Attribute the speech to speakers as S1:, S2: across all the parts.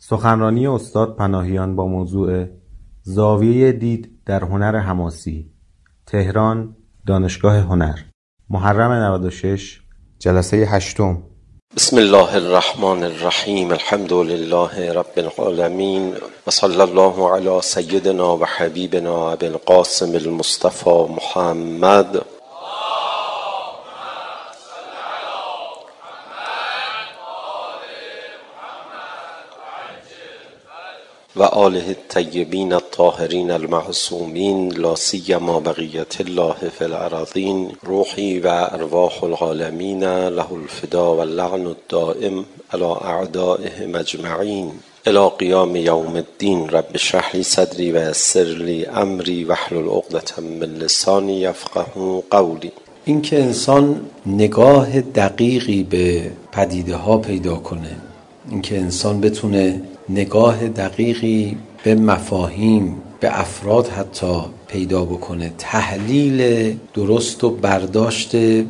S1: سخنرانی استاد پناهیان با موضوع زاویه دید در هنر حماسی، تهران، دانشگاه هنر، محرم 96، جلسه 8.
S2: بسم الله الرحمن الرحیم. الحمد لله رب العالمین و صلی الله علی سیدنا و حبیبنا ابی القاسم المصطفى محمد و آله الطیبین الطاهرین المعصومین لا سیما بقیة الله فی الارضین. روحی و ارواح العالمین له الفدا و اللعن الدائم علی اعدائهم اجمعین الی قیام یوم الدین. رب اشرح لی صدری و یسر لی امری واحلل عقدة من لسانی یفقهوا قولی.
S3: این که انسان نگاه دقیقی به پدیده ها پیدا کنه، این که انسان بتونه نگاه دقیقی به مفاهیم، به افراد حتی پیدا بکنه، تحلیل درست و برداشت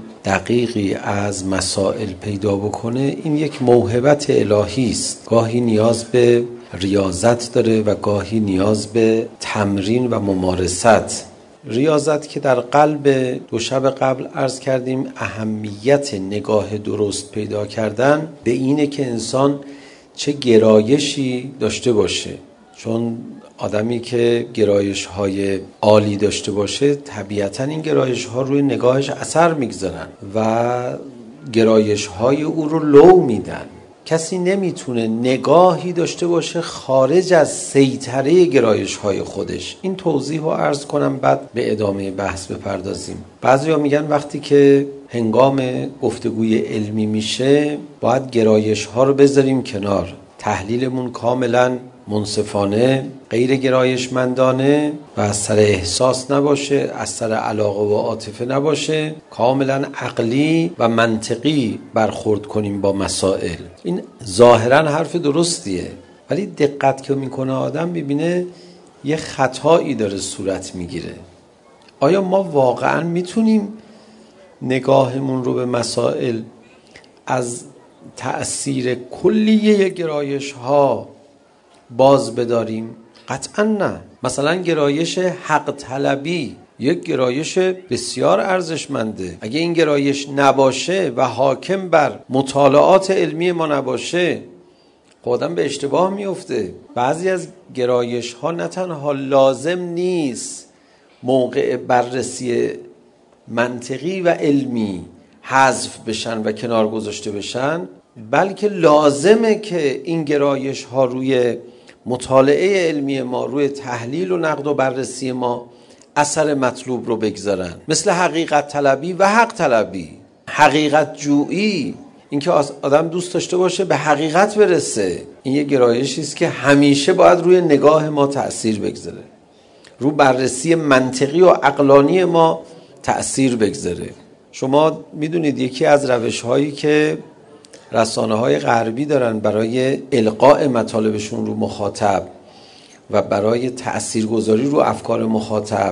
S3: دقیقی از مسائل پیدا بکنه، این یک موهبت الهی است. گاهی نیاز به ریاضت داره و گاهی نیاز به تمرین و ممارست. ریاضت که در قلب 2 شب قبل عرض کردیم اهمیت نگاه درست پیدا کردن به اینه که انسان چه گرایشی داشته باشه، چون آدمی که گرایش‌های عالی داشته باشه طبیعتاً این گرایش‌ها روی نگاهش اثر میگذارن و گرایش‌های او رو لو میدن. کسی نمیتونه نگاهی داشته باشه خارج از سیطره گرایش‌های خودش. این توضیح رو عرض کنم بعد به ادامه بحث بپردازیم. بعضیا میگن وقتی که هنگام گفتگوی علمی میشه باید گرایش‌ها رو بذاریم کنار، تحلیلمون کاملا منصفانه، غیر گرایشمندانه و از سر احساس نباشه، از سر علاقه و عاطفه نباشه، کاملا عقلی و منطقی برخورد کنیم با مسائل. این ظاهرا حرف درستیه، ولی دقت که میکنه آدم میبینه یه خطایی داره صورت میگیره. آیا ما واقعا میتونیم نگاهمون رو به مسائل از تأثیر کلیه گرایش ها باز بداریم؟ قطعا نه. مثلا گرایش حق طلبی یک گرایش بسیار ارزشمنده. اگه این گرایش نباشه و حاکم بر مطالعات علمی ما نباشه آدم به اشتباه میفته. بعضی از گرایش ها نه تنها لازم نیست موقع بررسی منطقی و علمی حذف بشن و کنار گذاشته بشن، بلکه لازمه که این گرایش ها روی مطالعه علمی ما، روی تحلیل و نقد و بررسی ما اثر مطلوب رو بگذارن. مثل حقیقت طلبی و حق طلبی، حقیقت جویی، اینکه آدم دوست داشته باشه به حقیقت برسه، این یه گرایشی است که همیشه باید روی نگاه ما تأثیر بگذاره، رو بررسی منطقی و عقلانی ما تأثیر بگذاره. شما میدونید یکی از روش‌هایی که رسانه‌های غربی دارن برای القاء مطالبشون رو مخاطب و برای تأثیرگذاری رو افکار مخاطب،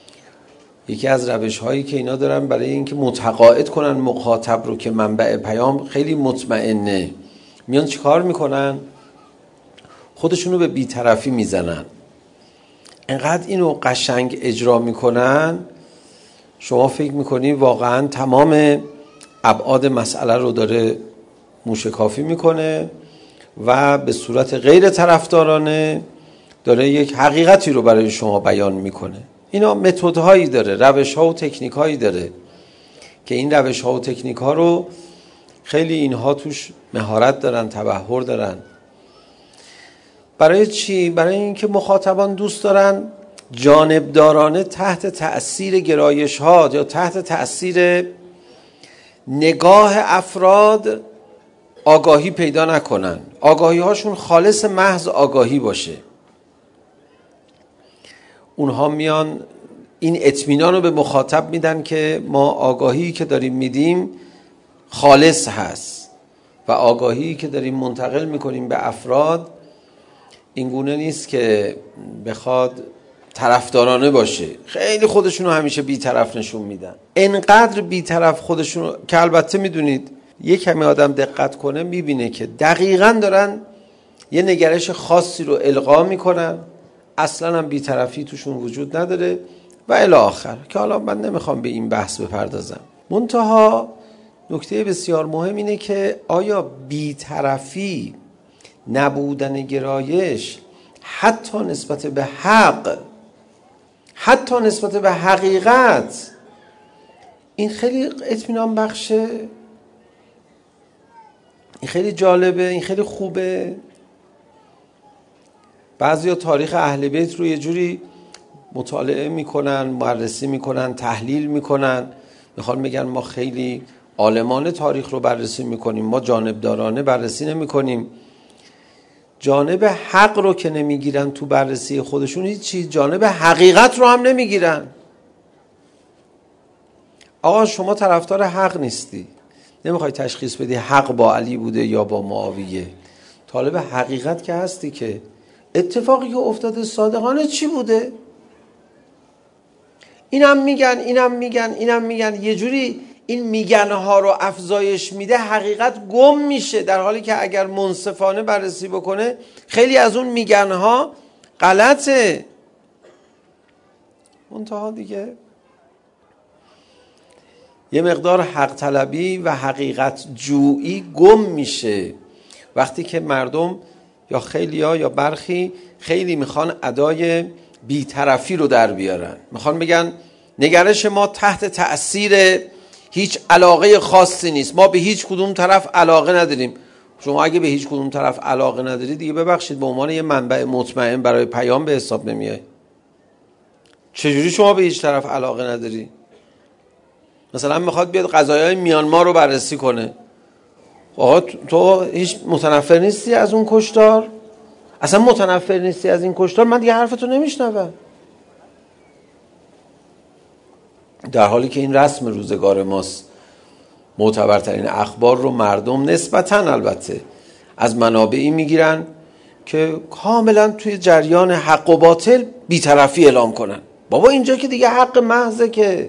S3: یکی از روش‌هایی که اینا دارن برای اینکه متقاعد کنن مخاطب رو که منبع پیام خیلی مطمئنه، میان چیکار میکنن؟ خودشون رو به بی‌طرفی میزنن. انقدر اینو قشنگ اجرا میکنن شما فکر میکنی واقعا تمام ابعاد مسئله رو داره موشکافی میکنه و به صورت غیر طرفدارانه داره یک حقیقتی رو برای شما بیان میکنه. اینا متدهایی داره، روش‌ها و تکنیک‌هایی داره که این روش‌ها و تکنیک‌ها رو خیلی اینها توش مهارت دارن، تبحر دارن. برای چی؟ برای اینکه مخاطبان دوست دارن جانبدارانه تحت تأثیر گرایش‌ها یا تحت تأثیر نگاه افراد آگاهی پیدا نکنن، آگاهی هاشون خالص محض آگاهی باشه. اونها میان این اطمینان رو به مخاطب میدن که ما آگاهی که داریم میدیم خالص هست و آگاهی که داریم منتقل میکنیم به افراد این گونه نیست که بخواد طرفدارانه باشه. خیلی خودشونو همیشه بی‌طرف نشون میدن، انقدر بی‌طرف خودشونو که البته میدونید یک کمی آدم دقت کنه میبینه که دقیقاً دارن یه نگرش خاصی رو القا میکنن، اصلا هم بی‌طرفی توشون وجود نداره و الی آخر، که حالا من نمیخوام به این بحث بپردازم. منتها نکته بسیار مهم اینه که آیا بی‌طرفی، نبودن گرایش حتی نسبت به حق، حتی نسبت به حقیقت، این خیلی اطمینان بخشه، این خیلی جالبه، این خیلی خوبه. بعضیا تاریخ اهل بیت رو یه جوری مطالعه میکنن، بررسی میکنن، تحلیل میکنن، میخوان بگن ما خیلی عالمانه تاریخ رو بررسی میکنیم، ما جانبدارانه بررسی نمیکنیم. جانب حق رو که نمیگیرن تو بررسی خودشون، هیچ چیز جانب حقیقت رو هم نمیگیرن. آقا شما طرفدار حق نیستی، نمیخوای تشخیص بدی حق با علی بوده یا با معاویه، طالب حقیقت که هستی که اتفاقی که افتاده صادقانه چی بوده. اینم میگن، اینم میگن، اینم میگن، یه جوری این میگنها رو افزایش میده، حقیقت گم میشه، در حالی که اگر منصفانه بررسی بکنه خیلی از اون میگنها غلطه. منتها دیگه یه مقدار حق طلبی و حقیقت جویی گم میشه وقتی که مردم یا خیلیا یا برخی خیلی میخوان ادای بی‌طرفی رو در بیارن، میخوان بگن نگرش ما تحت تأثیر هیچ علاقه خاصی نیست، ما به هیچ کدوم طرف علاقه نداریم. شما اگه به هیچ کدوم طرف علاقه نداری دیگه ببخشید به عنوان یه منبع مطمئن برای پیام به حساب نمیای. چجوری شما به هیچ طرف علاقه نداری؟ مثلا میخواد بیاد قضایای میانمار رو بررسی کنه، آقا تو هیچ متنفر نیستی از اون کشتار؟ اصلا متنفر نیستی از این کشتار؟ من دیگه حرفتو نمیشنوم. در حالی که این رسم روزگار ماست، معتبرترین اخبار رو مردم نسبتاً البته از منابعی میگیرن که کاملا توی جریان حق و باطل بی‌طرفی اعلام کنن. بابا اینجا که دیگه حق محضه، که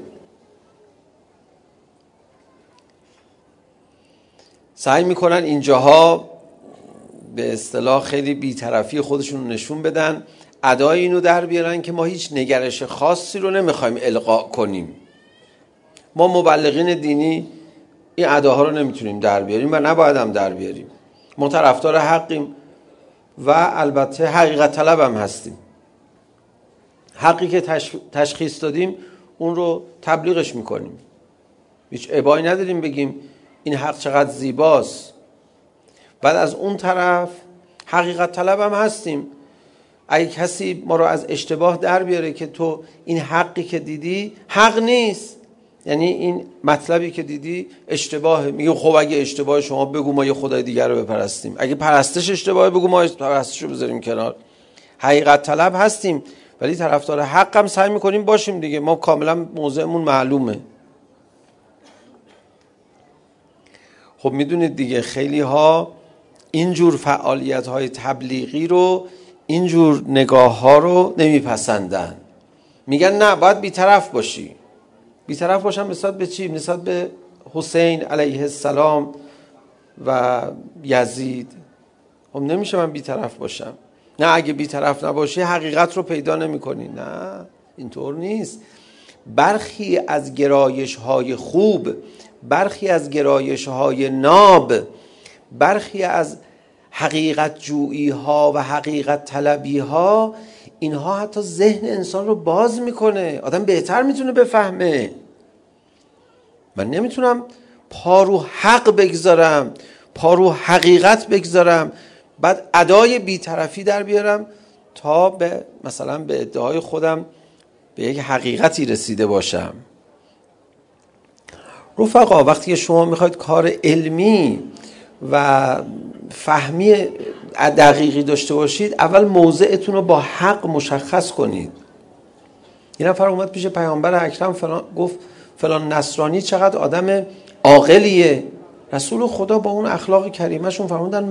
S3: سعی میکنن اینجاها به اصطلاح خیلی بی‌طرفی خودشون نشون بدن، ادای اینو در بیارن که ما هیچ نگرش خاصی رو نمیخوایم القا کنیم. ما مبلغین دینی این اداها رو نمیتونیم در بیاریم و نباید هم در بیاریم. ما طرفدار حقیم و البته حقیقت طلب هم هستیم. حقی که تشخیص دادیم اون رو تبلیغش میکنیم، هیچ ابایی نداریم بگیم این حق چقدر زیباست. بعد از اون طرف حقیقت طلب هم هستیم. اگه کسی ما رو از اشتباه در بیاره که تو این حقی که دیدی حق نیست، یعنی این مطلبی که دیدی اشتباهه، میگه خب اگه اشتباه شما بگو ما یه خدای دیگر رو بپرستیم، اگه پرستش اشتباهه بگو ما پرستش رو بذاریم کنار. حقیقت طلب هستیم ولی طرفدار حق هم سعی میکنیم باشیم دیگه، ما کاملا موضعمون معلومه. خب میدونید دیگه خیلی ها اینجور فعالیت های تبلیغی رو، اینجور نگاه ها رو نمیپسندن، میگن نه باید بی‌طرف باشی. بی‌طرف باشم نسبت به چی؟ نسبت به حسین علیه السلام و یزید. خب نمیشه من بی‌طرف باشم. نه اگه بی‌طرف نباشی حقیقت رو پیدا نمی کنی. نه اینطور نیست. برخی از گرایش های خوب، برخی از گرایش های ناب، برخی از حقیقت جویی ها و حقیقت طلبی ها، اینها حتی ذهن انسان رو باز میکنه، آدم بهتر میتونه بفهمه. من نمیتونم پا رو حق بگذارم، پا رو حقیقت بگذارم، بعد ادای بی‌طرفی در بیارم تا به مثلا به ادعای خودم به یک حقیقتی رسیده باشم. رفقا وقتی شما میخواید کار علمی و فهمی دقیقی داشته باشید، اول موضعتون رو با حق مشخص کنید. یه نفر اومد پیش پیامبر اکرم گفت فلان نصرانی چقدر آدم عاقلیه. رسول خدا با اون اخلاق کریمشون فرمودن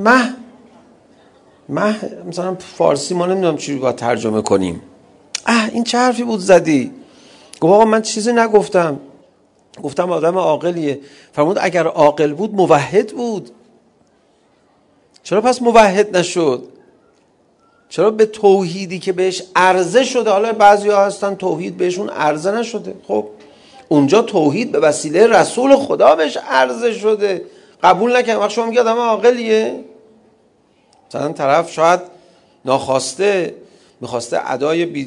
S3: مه مثلا فارسی ما نمیدونم چی رو باید ترجمه کنیم. این چه حرفی بود زدی؟ گفت آقا من چیزی نگفتم، گفتم آدم عاقلیه. فرمود اگر عاقل بود موحد بود. چرا پس موحد نشد؟ چرا به توحیدی که بهش عرضه شده، حالا بعضیا هستن توحید بهشون عرضه نشده، خب اونجا توحید به وسیله رسول خدا بهش عرضه شده، قبول نکنه. وقت شما میگه آدم عاقلیه، مثلا طرف شاید ناخواسته میخواسته ادای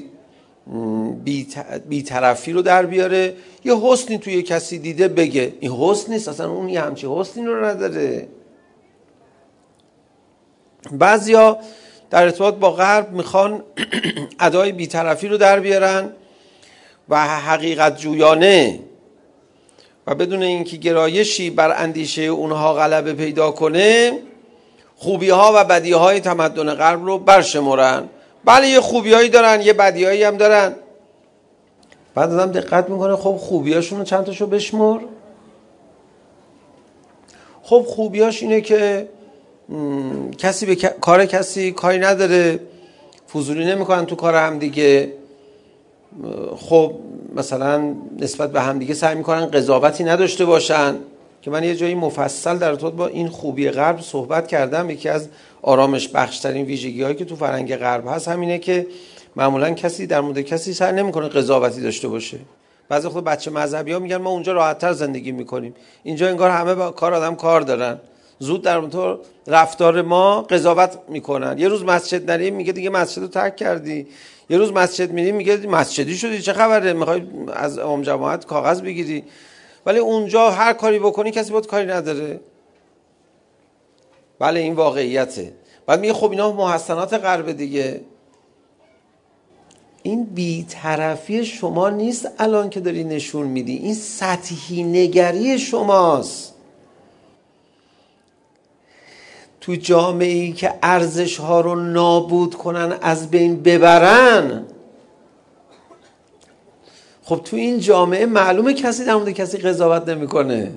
S3: بی‌طرفی رو در بیاره، یه حسنی توی کسی دیده بگه، این حسن نیست اصلا، اون یه همچین حسنی رو نداره. بعضیا در ارتباط با غرب میخوان ادای بی‌طرفی رو در بیارن و حقیقت جویانه و بدون اینکه گرایشی بر اندیشه اونها غلبه پیدا کنه خوبی ها و بدی های تمدن غرب رو برشمرن. بله یه خوبی هایی دارن یه بدی هایی هم دارن. بعد آدم دقت میکنه خب خوبی هاشون رو چند تاشو بشمر. خب خوبی هاش اینه که کسی به کار کسی کاری نداره، فضولی نمیکنن تو کار هم دیگه، خب مثلا نسبت به هم دیگه سعی میکنن قضاوتی نداشته باشن، که من یه جایی مفصل در ارتباط با این خوبی غرب صحبت کردم. یکی از آرامش بخشترین ویژگی هایی که تو فرهنگ غرب هست همینه که معمولا کسی در مورد کسی سعی نمیکنه قضاوتی داشته باشه. بعضی وقتا بچه مذهبی ها میگن ما اونجا راحت‌تر زندگی میکنیم، اینجا انگار همه با کار آدم کار دارن، زود در اون رفتار ما قضاوت میکنن. یه روز مسجد نریم میگه دیگه مسجد رو ترک کردی، یه روز مسجد میریم میگه مسجدی شدی، چه خبره، میخوای از امام جماعت کاغذ بگیری. ولی اونجا هر کاری بکنی کسی باید کاری نداره. بله این واقعیته. بعد میگه خب اینا محسنات غرب دیگه. این بی‌طرفی شما نیست الان که داری نشون میدی، این سطحی نگری شماست. تو جامعه‌ای که ارزش‌ها رو نابود کنن، از بین ببرن، خب تو این جامعه معلومه کسی در مورد کسی قضاوت نمی‌کنه.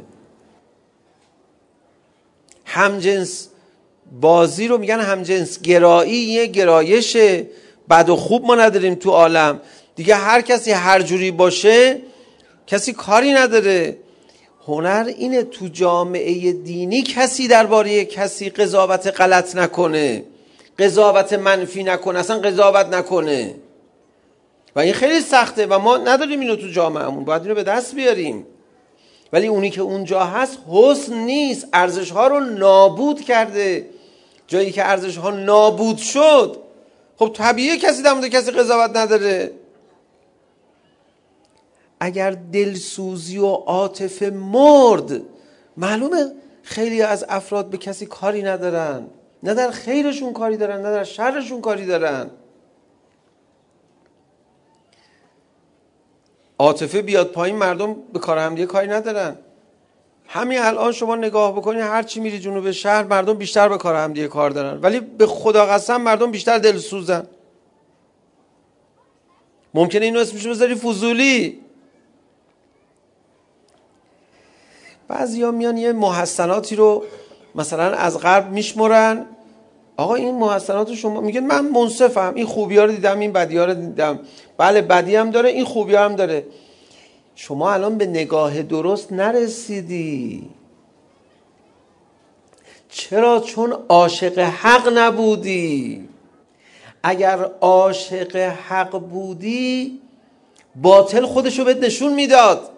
S3: همجنس بازی رو میگن همجنس گرایی، یه گرایش بد و خوب ما نداریم تو عالم دیگه، هر کسی هر جوری باشه کسی کاری نداره. هنر اینه تو جامعه دینی کسی درباره کسی قضاوت غلط نکنه، قضاوت منفی نکنه، اصلا قضاوت نکنه. و این خیلی سخته و ما نداریم اینو تو جامعهمون، باید اینو به دست بیاریم. ولی اونی که اونجا هست حسن نیست، ارزش ها رو نابود کرده. جایی که ارزش ها نابود شد خب طبیعیه کسی در مورد کسی قضاوت نداره. اگر دلسوزی و عاطفه مرد، معلومه خیلی از افراد به کسی کاری ندارن، نه در خیرشون کاری دارن نه در شرشون کاری دارن. عاطفه بیاد پایین مردم به کار هم دیگه کاری ندارن. همین الان شما نگاه بکنید هر چی میری جنوب شهر مردم بیشتر به کار هم دیگه کار دارن، ولی به خدا قسم مردم بیشتر دلسوزن. ممکنه اینو اسمشو بذاری فضولی. بعضیا میان یه محسناتی رو مثلا از غرب میشمرن، آقا این محسنات شما، میگن من منصفم، این خوبی ها رو دیدم این بدی ها رو دیدم. بله بدی هم داره این خوبی هم داره. شما الان به نگاه درست نرسیدی. چرا؟ چون عاشق حق نبودی. اگر عاشق حق بودی باطل خودشو بهت نشون میداد.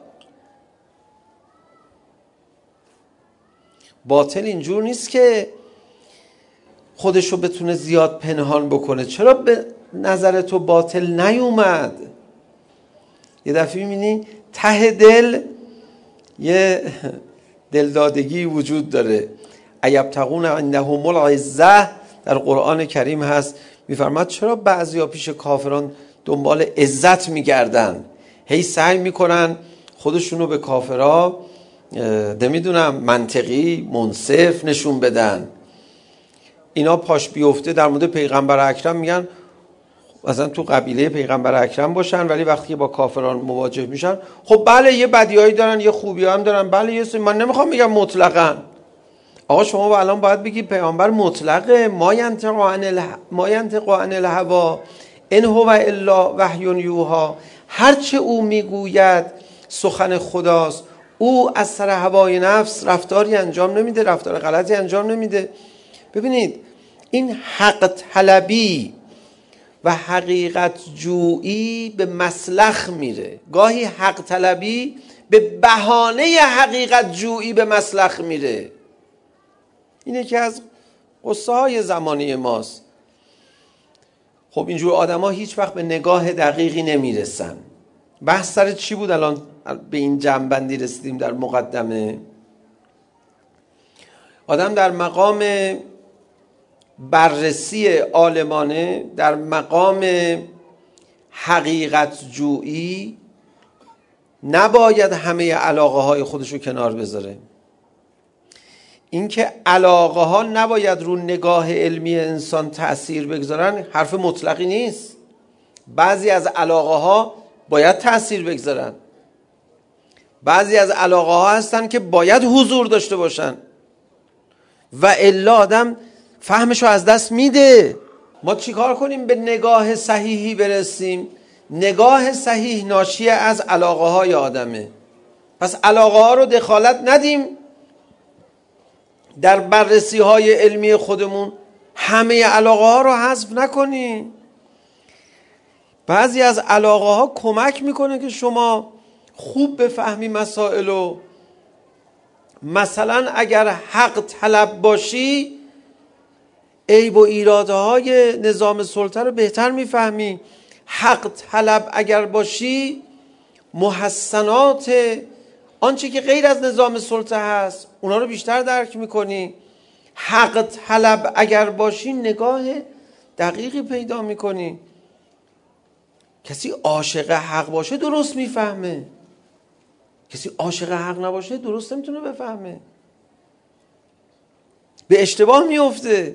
S3: باطل اینجور نیست که خودشو بتونه زیاد پنهان بکنه. چرا به نظر تو باطل نیومد؟ یه دفعه میبینی ته دل یه دلدادگی وجود داره. ایبتغون عندهم العزة در قرآن کریم هست، میفرماد چرا بعضیا پیش کافران دنبال عزت میگردن، هی سعی میکنن خودشونو به کافرها نمیدونم منطقی منصف نشون بدن. اینا پاش بیفته در مورد پیغمبر اکرم میگن مثلا تو قبیله پیغمبر اکرم باشن، ولی وقتی با کافران مواجه میشن خب بله یه بدیایی دارن یه خوبی هم دارن، بله یه من نمیخوام بگم مطلقاً. آقا شما الان باید بگی پیغمبر مطلقه، ما ینطق عن الهوی ان هو الا وحی یوحی، هرچه او میگوید سخن خداست، او از سر هوای نفس رفتاری انجام نمیده، رفتار غلطی انجام نمیده. ببینید این حق طلبی و حقیقت جویی به مسلخ میره. گاهی حق طلبی به بهانه حقیقت جویی به مسلخ میره. اینه که از قصه های زمانه ماست. خب اینجور آدم ها هیچ وقت به نگاه دقیقی نمیرسن. بحث سر چی بود الان به این جمع‌بندی رسیدیم در مقدمه؟ آدم در مقام بررسی عالمانه، در مقام حقیقت جویی نباید همه علاقه های خودشو کنار بذاره. اینکه علاقه ها نباید رو نگاه علمی انسان تأثیر بگذارن حرف مطلقی نیست. بعضی از علاقه ها باید تأثیر بگذارن، بعضی از علاقه ها هستن که باید حضور داشته باشن و الا آدم فهمشو از دست میده. ما چیکار کنیم به نگاه صحیحی برسیم؟ نگاه صحیح ناشی از علاقه های آدمه. پس علاقه ها رو دخالت ندیم در بررسی های علمی خودمون، همه علاقه ها رو حذف نکنیم. بعضی از علاقه ها کمک میکنه که شما خوب بفهمی مسائلو. مثلا اگر حق طلب باشی عیب و ایرادهای نظام سلطه رو بهتر میفهمی. حق طلب اگر باشی محسنات آنچه که غیر از نظام سلطه هست اونا رو بیشتر درک میکنی. حق طلب اگر باشی نگاه دقیقی پیدا میکنی. کسی عاشق حق باشه درست میفهمه، کسی عاشق حق نباشه درست نمیتونه بفهمه، به اشتباه میفته.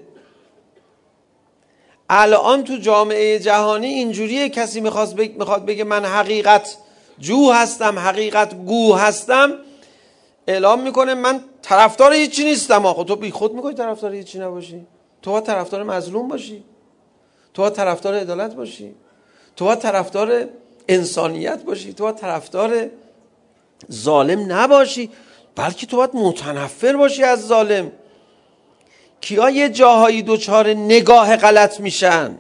S3: الان تو جامعه جهانی اینجوریه، کسی میخواد بگه من حقیقت جو هستم، حقیقت گو هستم، اعلام میکنه من طرفدار هیچی نیستم. آخه تو بی خود میکنی طرفدار هیچی نباشی. تو باید طرفدار مظلوم باشی، تو باید طرفدار عدالت باشی، تو باید طرفدار انسانیت باشی، تو باید طرفدار ظالم نباشی، بلکه تو باید متنفر باشی از ظالم. کیا یه جاهایی دوچار نگاه غلط میشن؟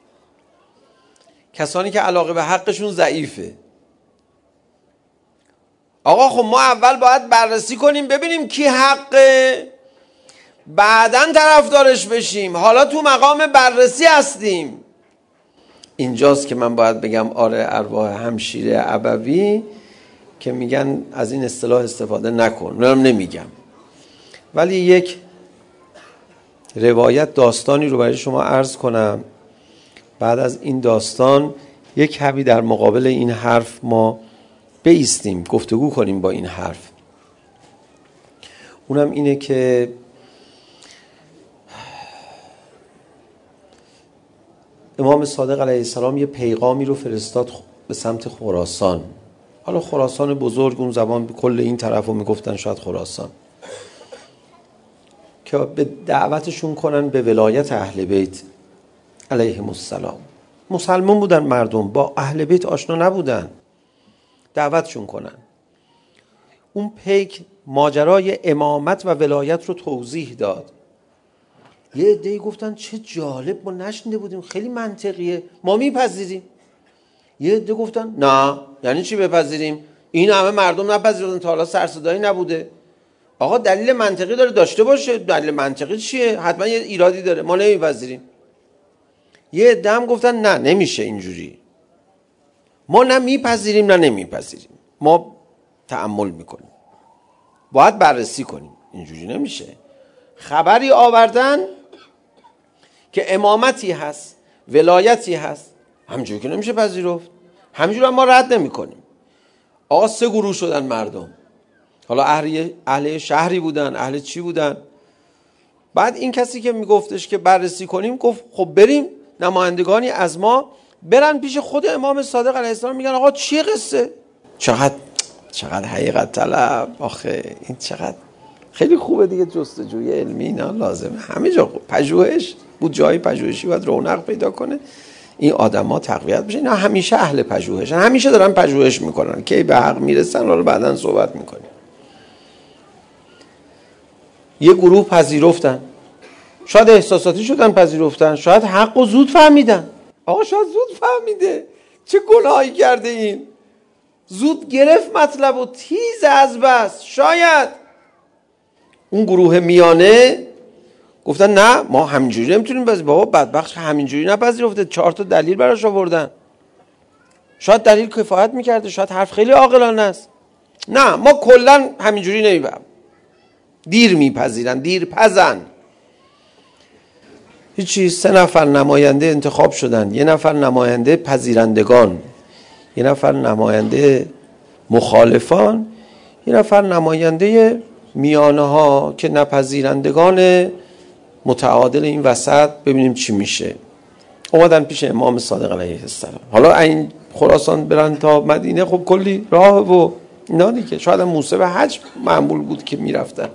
S3: کسانی که علاقه به حقشون ضعیفه. آقا خب ما اول باید بررسی کنیم ببینیم کی حقه، بعدن طرفدارش بشیم. حالا تو مقام بررسی هستیم. اینجاست که من باید بگم آره ارواح همشیره ابوی که میگن از این اصطلاح استفاده نکن، منم نمیگم، ولی یک روایت داستانی رو برای شما عرض کنم. بعد از این داستان یک کمی در مقابل این حرف ما بایستیم، گفتگو کنیم با این حرف. اونم اینه که امام صادق علیه السلام یه پیغامی رو فرستاد به سمت خراسان. حالا خراسان بزرگ، اون زمان کل این طرف رو میگفتن شاید خراسان، که به دعوتشون کنن به ولایت اهل بیت علیهم السلام. مسلمان بودن مردم، با اهل بیت آشنا نبودن، دعوتشون کنن. اون پیک ماجرای امامت و ولایت رو توضیح داد. یه عده‌ای گفتن چه جالب، ما نشنیده بودیم، خیلی منطقیه، ما میپذیریم. یه عده گفتن نه، یعنی چی بپذیریم؟ این همه مردم نپذیردن، تا حالا سر صدایی نبوده. آقا دلیل منطقی داره داشته باشه. دلیل منطقی چیه؟ حتما یه ایرادی داره، ما نمیپذیریم. یه عده هم گفتن نه نمیشه اینجوری، ما نه میپذیریم نه نمیپذیریم، ما تأمل میکنیم، باید بررسی کنیم، اینجوری نمیشه. خبری آوردن که امامتی هست، ولایتی هست، همینجوری که نمیشه پذیرفت، همینجوری هم ما رد نمیکنیم. آقا 3 گروه شدن مردم، حالا اهل شهری بودن، اهل چی بودن. بعد این کسی که میگفتش که بررسی کنیم گفت خب بریم نمایندگانی از ما برن پیش خود امام صادق علیه السلام، میگن آقا چیه قصه؟ چقدر حقیقت طلب، آخه این چقدر خیلی خوبه دیگه، جستجوی علمی نه لازمه همه جا. پژوهش بود، جای پژوهشی باید رونق پیدا کنه، این آدما تقویت بشه. اینا همیشه اهل پژوهشن، همیشه دارن پژوهش میکنن، کی به حق میرسن حالا بعدن صحبت میکنیم. یه گروه پذیرفتن، شاید احساساتی شدن پذیرفتن، شاید حق و زود فهمیدن. آقا شاید زود فهمیده چه گناهی کرده این، زود گرفت مطلب و تیز از بس. شاید اون گروه میانه گفتن نه ما همینجوری نمیتونیم بازی. بابا بدبخت همینجوری نپذیرفته، 4 تا دلیل براش آوردن. شاید دلیل کفایت میکرده، شاید حرف خیلی عاقلانه است. نه ما کلا همینجوری نمیبرم. دیر میپذیرن، دیر پزن. هیچی، 3 نفر نماینده انتخاب شدن، 1 نفر نماینده پذیرندگان، 1 نفر نماینده مخالفان، 1 نفر نماینده میانه ها که نپذیرندگان متعادل این وسط. ببینیم چی میشه. اومدن پیش امام صادق علیه السلام. حالا این خراسان برن تا مدینه خب کلی راه و اینا دیگه، شاید موسم حج معمول بود که میرفتن.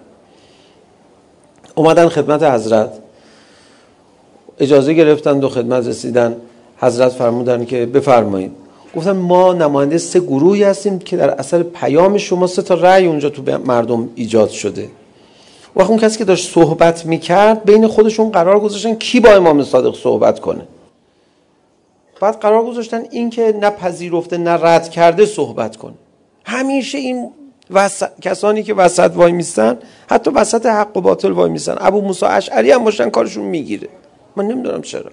S3: اومدن خدمت حضرت، اجازه گرفتن، دو خدمت رسیدن. حضرت فرمودن که بفرمایید. گفتن ما نماینده 3 گروهی هستیم که در اثر پیام شما 3 تا رأی اونجا تو مردم ایجاد شده. و اون کسی که داشت صحبت میکرد بین خودشون قرار گذاشتن کی با امام صادق صحبت کنه. بعد قرار گذاشتن این که نه پذیرفته نه رد کرده صحبت کنه. همیشه این کسانی که وسط وای میستن، حتی وسط حق و باطل وای میستن، ابو موسی اشعری هم باشن کارشون میگیره. من نمیدونم چرا.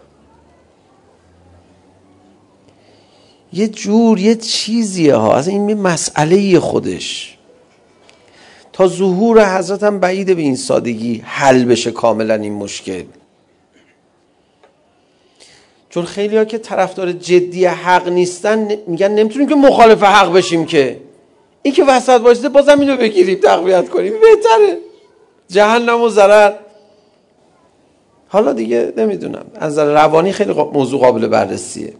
S3: یه جور یه چیزیه ها، از این مسئله خودش. تا ظهور حضرت هم بعیده به این سادگی حل بشه کاملا این مشکل. چون خیلی ها که طرفدار جدی حق نیستن میگن نمیتونیم که مخالف حق بشیم، که این که وسط وایسته بازم اینو بگیریم تقویت کنیم بهتره، جهنم و ضرر. حالا دیگه نمیدونم، از نظر روانی خیلی موضوع قابل بررسیه.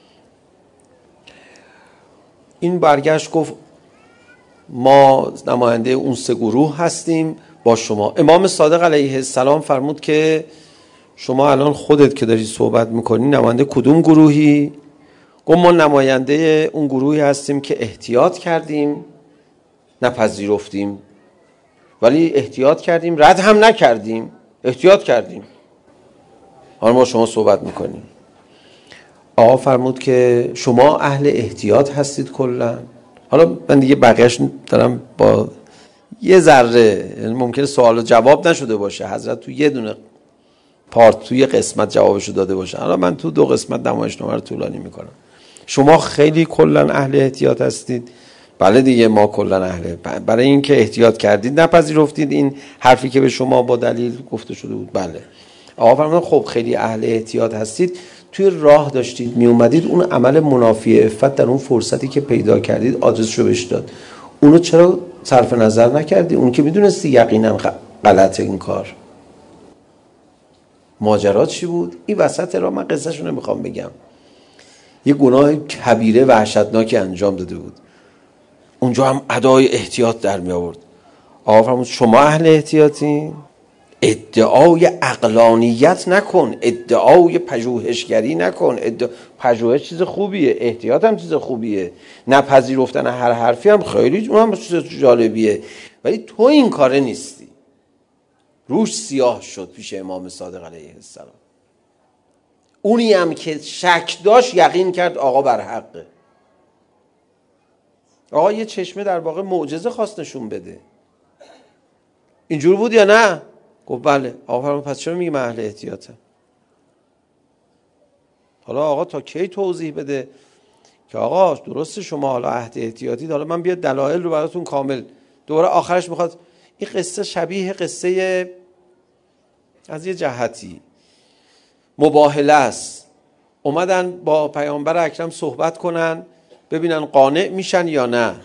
S3: این برگشت گفت ما نماینده اون 3 گروه هستیم با شما. امام صادق علیه السلام فرمود که شما الان خودت که داری صحبت میکنی نماینده کدوم گروهی؟ گفت ما نماینده اون گروهی هستیم که احتیاط کردیم نپذیرفتیم، ولی احتیاط کردیم رد هم نکردیم، احتیاط کردیم. حالا ما شما صحبت میکنیم. آقا فرمود که شما اهل احتیاط هستید کلا. حالا من دیگه بقیه‌اش دارم با یه ذره، ممکنه سوال و جواب نشده باشه، حضرت تو یه دونه پارت توی قسمت جوابشو داده باشه. حالا من تو 2 قسمت نمایشنامه رو طولانی میکنم. شما خیلی کلا اهل احتیاط هستید. بله دیگه ما کلا اهل، برای اینکه احتیاط کردید نپذیرفتید این حرفی که به شما با دلیل گفته شده بود. بله. آقا فرمودن خب خیلی اهل احتیاط هستید، توی راه داشتید می اومدید اون عمل منافی عفت در اون فرصتی که پیدا کردید آدرسشو بهش داد، اونو چرا صرف نظر نکردی؟ اون که میدونستی یقینا غلطه این کار. ماجرا چی بود؟ این وسط را من قصهشو نمیخوام بگم. یه گناه کبیره وحشتناکی انجام داده بود، اونجا هم ادای احتیاط در می آورد. آقا فرمود شما اهل احتیاطین؟ ادعای عقلانیت نکن، ادعای پژوهشگری نکن. پژوهش چیز خوبیه، احتیاط هم چیز خوبیه، نپذیرفتن هر حرفی هم خیلی اون هم چیز جالبیه، ولی تو این کاره نیستی. روش سیاه شد پیش امام صادق علیه السلام. اونی هم که شک داشت یقین کرد آقا بر حقه. آقا یه چشمه در واقع معجزه خواست نشون بده. اینجور بود یا نه؟ گفت بله. آقا فرمود پس چرا میگی من اهل احتیاطم؟ حالا آقا تا کی توضیح بده که آقا درسته شما حالا عهد احتیاطی، حالا من بیاد دلایل رو براتون کامل. دوباره آخرش میخواد این قصه شبیه قصه از یه جهتی مباهله است. اومدن با پیامبر اکرم صحبت کنن ببینن قانع میشن یا نه.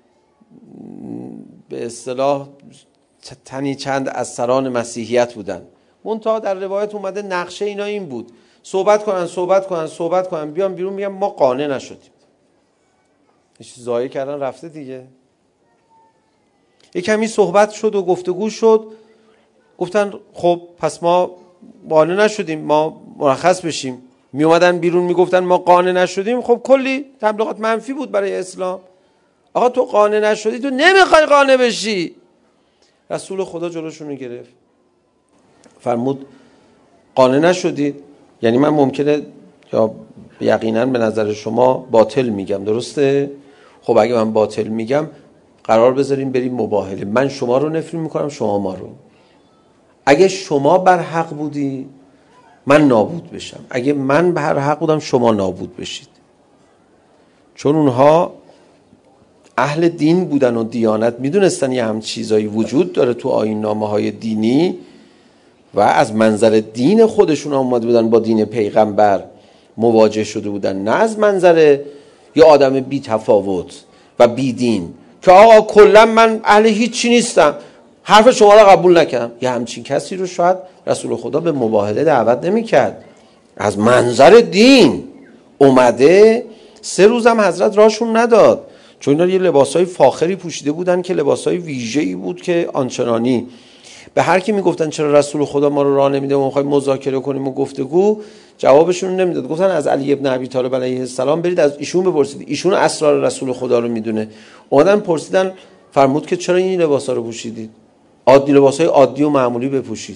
S3: به اصطلاح تنی چند از سران مسیحیت بودن. منتها در روایت اومده نقشه اینا این بود، صحبت کنن بیان بیرون میگن ما قانع نشدیم. هیچ ضایع کردن رفته دیگه. یه کمی صحبت شد و گفتگو شد، گفتن خب پس ما قانع نشدیم، ما مرخص بشیم. می اومدن بیرون میگفتن ما قانع نشدیم. خب کلی تبلیغات منفی بود برای اسلام. آقا تو قانع نشدی، تو نمیخوای قانع بشی. رسول خدا جلوشون رو گرفت، فرمود قانع نشدید، یعنی من ممکنه یا یقینا به نظر شما باطل میگم، درسته؟ خب اگه من باطل میگم قرار بذاریم بریم مباهله، من شما رو نفرین میکنم، شما ما رو. اگه شما بر حق بودی من نابود بشم، اگه من بر حق بودم شما نابود بشید. چون اونها اهل دین بودن و دیانت، میدونستن یه هم چیزایی وجود داره تو آیین نامه های دینی و از منظر دین خودشون اومده بودن با دین پیغمبر مواجه شده بودن، نه از منظر یه آدم بی تفاوت و بی دین که آقا کلا من اهل هیچی نیستم، حرف شما رو قبول نکردم. یه همچین کسی رو شاید رسول خدا به مباهله دعوت نمی‌کرد. از منظر دین اومده 3 روزم حضرت راشون نداد، چون اینا یه لباسای فاخری پوشیده بودن که لباسای ویژه‌ای بود که آنچنانی به هر کی میگفتن چرا رسول خدا ما رو راه نمیده ما می‌خوایم مذاکره کنیم و گفتگو، جوابشون نمیداد. گفتن از علی ابن ابی طالب علیه السلام برید از ایشون بپرسید، ایشون اسرار رسول خدا رو میدونه. اومدن پرسیدن، فرمود که چرا این لباسا رو پوشیدید؟ عادی لباسای عادی و معمولی بپوشید.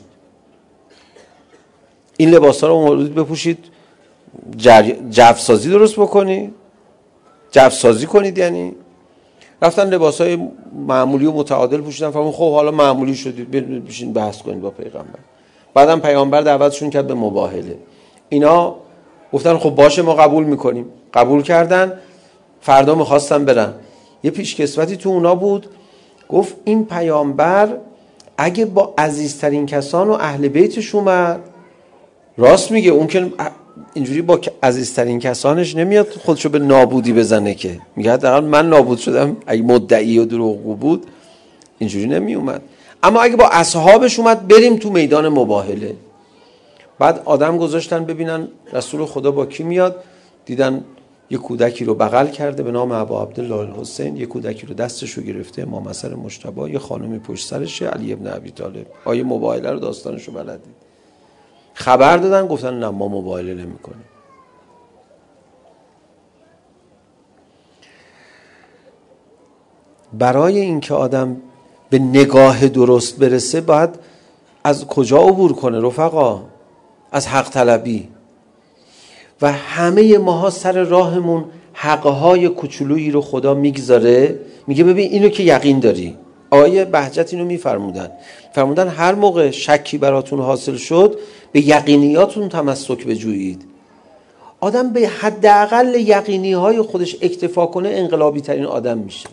S3: این لباسا رو اومدید بپوشید جفسازی درست بکنید، جفسازی کنید. یعنی رفتن لباسای معمولی و متعادل پوشیدن، فرمود خب حالا معمولی شدید بشین بحث کنید با پیغمبر. بعدم پیامبر دعوتشون کرد به مباهله. اینا گفتن خب باشه ما قبول میکنیم. قبول کردن. فردا میخواستن برن. یه پیشکسوتی تو اونا بود گفت این پیامبر اگه با عزیزترین کسان و اهل بیتش اومد، راست میگه، اون که اینجوری با عزیزترین کسانش نمیاد خودشو به نابودی بزنه، که میگه حداقل من نابود شدم، اگه مدعی و دروغگو بود اینجوری نمی اومد. اما اگه با اصحابش اومد بریم تو میدان مباهله. بعد آدم گذاشتن ببینن رسول خدا با کی میاد. دیدن یه کودکی رو بغل کرده به نام ابا عبدالله الحسین، یه کودکی رو دستشو گرفته امام حسن مجتبی، یه خانمی پشت سرشه علی ابن ابی طالب. آیه مباهله رو داستانشو بلدید. خبر دادن، گفتن نه ما مباهله نمی‌کنیم. برای اینکه آدم به نگاه درست برسه باید از کجا عبور کنه رفقا؟ از حق طلبی. و همه ماها سر راهمون حقهای کوچولویی رو خدا میگذاره، میگه ببین اینو که یقین داری. آیه بهجت اینو فرمودن هر موقع شکی براتون حاصل شد به یقینیاتون تمسک بجویید. آدم به حداقل یقینیهای خودش اکتفا کنه انقلابی ترین آدم میشه.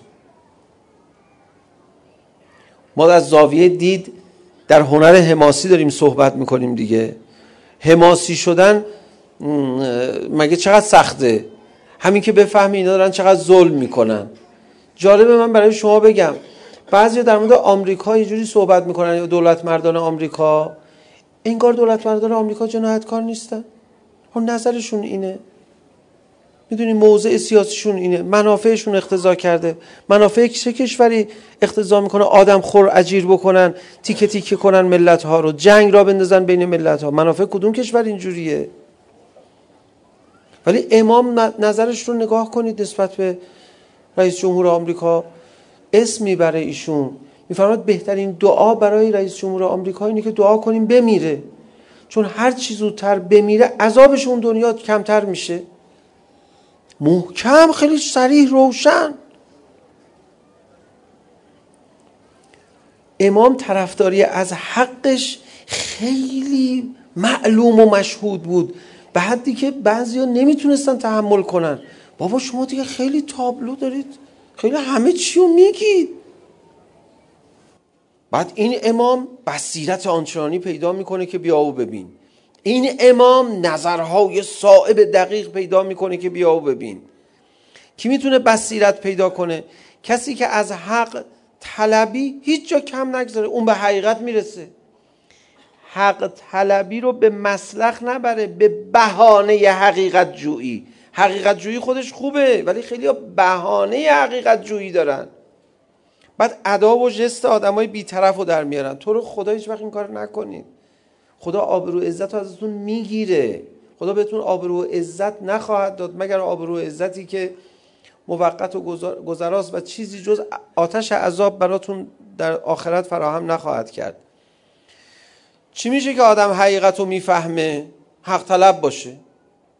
S3: ما از زاویه دید در هنر حماسی داریم صحبت میکنیم دیگه. حماسی شدن مگه چقدر سخته؟ همین که بفهمی اینا دارن چقدر ظلم میکنن. جالبه من برای شما بگم، بعضی در مورد آمریکا یه جوری صحبت میکنن یا دولت مردان آمریکا، انگار دولت مردان آمریکا جنایتکار نیستن. اون نظرشون اینه، میدونی موضع سیاسیشون اینه، منافعشون اقتضا کرده. منافع چه کشوری اقتضا میکنه آدم خور اجیر بکنن، تیکه تیکه کنن ملت ها رو، جنگ را بندازن بین ملت ها؟ منافع کدوم کشور اینجوریه؟ ولی امام نظرش رو نگاه کنید نسبت به رئیس جمهور آمریکا، اسم میبره ایشون، میفرماید بهترین دعا برای رئیس جمهور آمریکا اینه که دعا کنیم بمیره، چون هر چی زودتر بمیره عذابش اون دنیا کمتر میشه. محکم، خیلی صریح، روشن. امام طرفداری از حقش خیلی معلوم و مشهود بود، به حدی که بعضیا نمیتونستن تحمل کنن. بابا شما دیگه خیلی تابلو دارید، خیلی همه چیو میگید. بعد این امام بصیرت آنچنانی پیدا میکنه که بیا و ببین. این امام نظرهای صائب دقیق پیدا میکنه که بیا و ببین. کی میتونه بصیرت پیدا کنه؟ کسی که از حق طلبی هیچ جا کم نگذاره، اون به حقیقت میرسه. حق طلبی رو به مسلخ نبره، به بهانه حقیقت جویی. حقیقت جویی خودش خوبه، ولی خیلی بهانه حقیقت جویی دارن. بعد ادا و ژست آدمای بی‌طرف رو در میارن. تو رو خدا هیچ وقت این کار نکنید. خدا آبرو عزت رو ازتون میگیره. خدا بهتون آبرو و عزت نخواهد داد مگر آبرو و عزتی که موقت و گذراست و چیزی جز آتش عذاب براتون در آخرت فراهم نخواهد کرد. چی میشه که آدم حقیقت رو میفهمه؟ حق طلب باشه.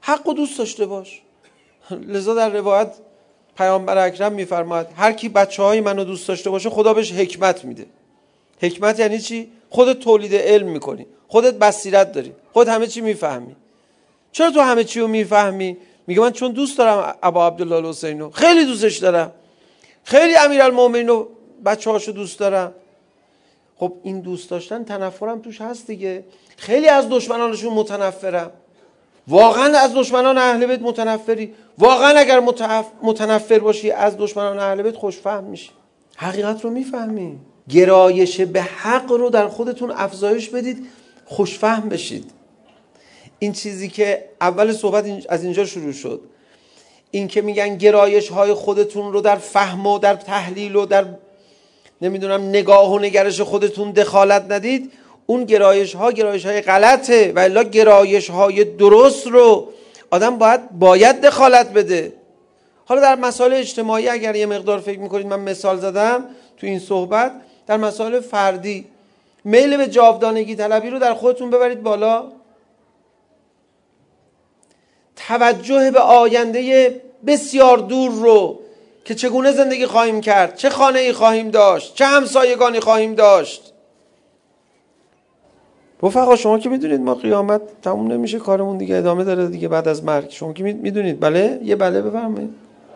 S4: حق و دوست داشته باش. لذا در روایت پیامبر اکرم میفرماید هر کی بچه‌های منو دوست داشته باشه خدا بهش حکمت میده. حکمت یعنی چی؟ خودت تولید علم میکنی، خودت بصیرت داری، خودت همه چی میفهمی. چرا تو همه چی رو میفهمی؟ میگه من چون دوست دارم ابا عبدالله الحسینو، خیلی دوستش دارم، خیلی امیرالمومنین و بچه‌هاشو دوست دارم. خب این دوست داشتن تنفرم توش هست دیگه. خیلی از دشمنانشون متنفرم. واقعا از دشمنان اهل بیت متنفری؟ واقعا اگر متنفر باشی از دشمنان اهل بیت خوشفهم میشی، حقیقت رو میفهمی. گرایش به حق رو در خودتون افزایش بدید، خوشفهم بشید. این چیزی که اول صحبت از اینجا شروع شد، این که میگن گرایش های خودتون رو در فهم و در تحلیل و در نمیدونم نگاه و نگرش خودتون دخالت ندید، اون گرایش های غلطه. و الا گرایش های درست رو آدم باید دخالت بده. حالا در مسائل اجتماعی اگر یه مقدار فکر میکنید، من مثال زدم تو این صحبت، در مسائل فردی میل به جاودانگی طلبی رو در خودتون ببرید بالا. توجه به آینده بسیار دور رو که چگونه زندگی خواهیم کرد، چه خانه‌ای خواهیم داشت، چه همسایگانی خواهیم داشت. رفقا شما که میدونید ما قیامت تموم نمیشه، کارمون دیگه ادامه داره دیگه بعد از مرگ. شما که میدونید. بله؟ یه بله بفرمایید.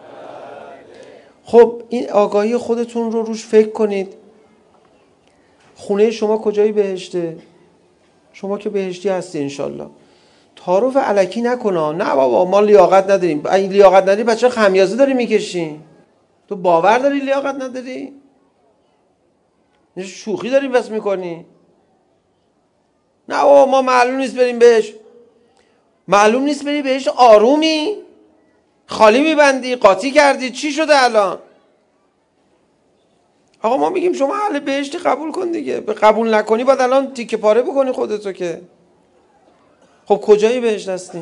S4: خب این آگاهی خودتون رو روش فکر کنید. خونه شما کجای بهشته؟ شما که بهشتی هستی انشالله. تعارف الکی نکنه. نه بابا ما لیاقت نداریم. این لیاقت نداری بچه خمیازه داری میکشی. تو باور داری لیاقت نداری؟ شوخی داری بس میکنی؟ نه بابا ما معلوم نیست بریم بهش. معلوم نیست بری بهش. آرومی؟ خالی میبندی؟ قاطی کردی؟ چی شده الان؟ آقا ما میگیم شما اهل بهشتی قبول کن دیگه. قبول نکنی باید الان تیکه پاره بکنی خودتو که. خب کجایی بهشت هستی؟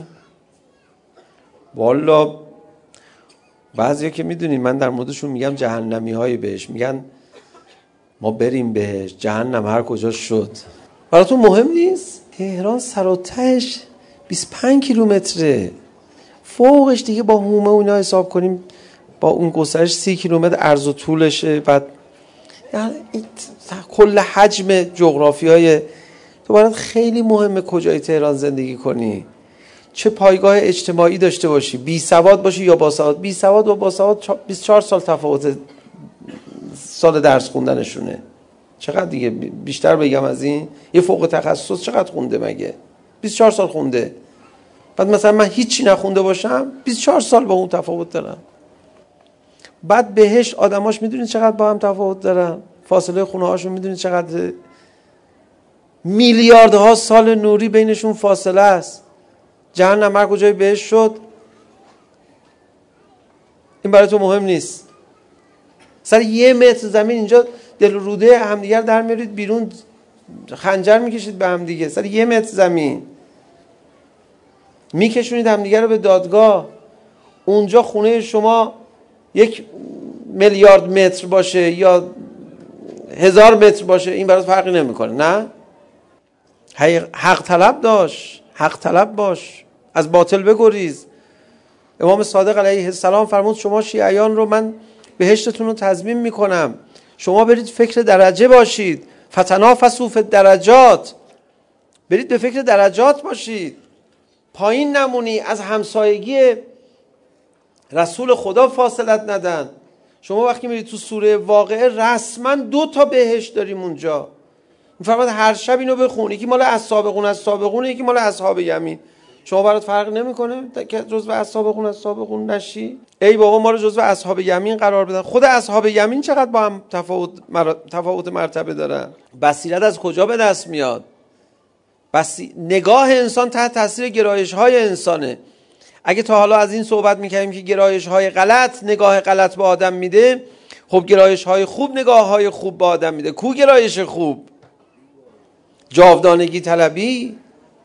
S4: والا بعضیا که میدونین من در موردشون میگم جهنمی های بهشت. میگن ما بریم بهشت، جهنم هر کجا شد. براتون مهم نیست؟ تهران سر و تهش 25 کیلومتره، فوقش دیگه با هومه و اینا حساب کنیم با اون گسترش 30 کیلومتر عرض و طولشه. بعد یعنی کل حجم جغرافیای تو برات خیلی مهمه کجای تهران زندگی کنی، چه پایگاه اجتماعی داشته باشی، بی سواد باشی یا با سواد. بی سواد و با سواد 24 سال تفاوت سال درس خوندنشونه. چقدر دیگه بیشتر بگم از این؟ یه فوق تخصص چقدر خونده مگه؟ 24 سال خونده. بعد مثلا من هیچی نخونده باشم 24 سال با اون تفاوت دارم. بعد بهشت آدماش میدونید چقدر با هم تفاوت دارن؟ فاصله خونه هاشون میدونید چقدر؟ میلیاردها سال نوری بینشون فاصله است. جهنم هر کجای بهشت شد این برای تو مهم نیست. سر 1 متر زمین اینجا دل و روده همدیگر در میارید بیرون، خنجر میکشید به همدیگه. سر 1 متر زمین میکشونید همدیگر رو به دادگاه. اونجا خونه شما 1 میلیارد متر باشه یا 1000 متر باشه این برات فرقی نمیکنه. نه، حق طلب داشت، حق طلب باش، از باطل بگریز. امام صادق علیه السلام فرمود شما شیعیان رو من بهشتتون رو تضمین میکنم، شما برید فکر درجه باشید. فتنافسوا فی الدرجات، برید به فکر درجات باشید، پایین نمونی، از همسایگی رسول خدا فاصلت ندن. شما وقتی میرید تو سوره واقعه رسما 2 تا بهشت داریم اونجا. میفرماد هر شب اینو بخون، یکی مال السابقون، یکی مال اصحاب یمین. شما برات فرق نمیکنه که جزو السابقون نشی؟ ای بابا ما رو جزو اصحاب یمین قرار بدن. خود اصحاب یمین چقدر با هم تفاوت مرتبه دارن. بصیرت از کجا به دست میاد؟ نگاه انسان تحت تاثیر گرایش های انسانه. اگه تا حالا از این صحبت میکنیم که گرایش های غلط نگاه غلط به آدم میده، خب گرایش های خوب نگاه های خوب به آدم میده. کو گرایش خوب؟ جاودانگی طلبی،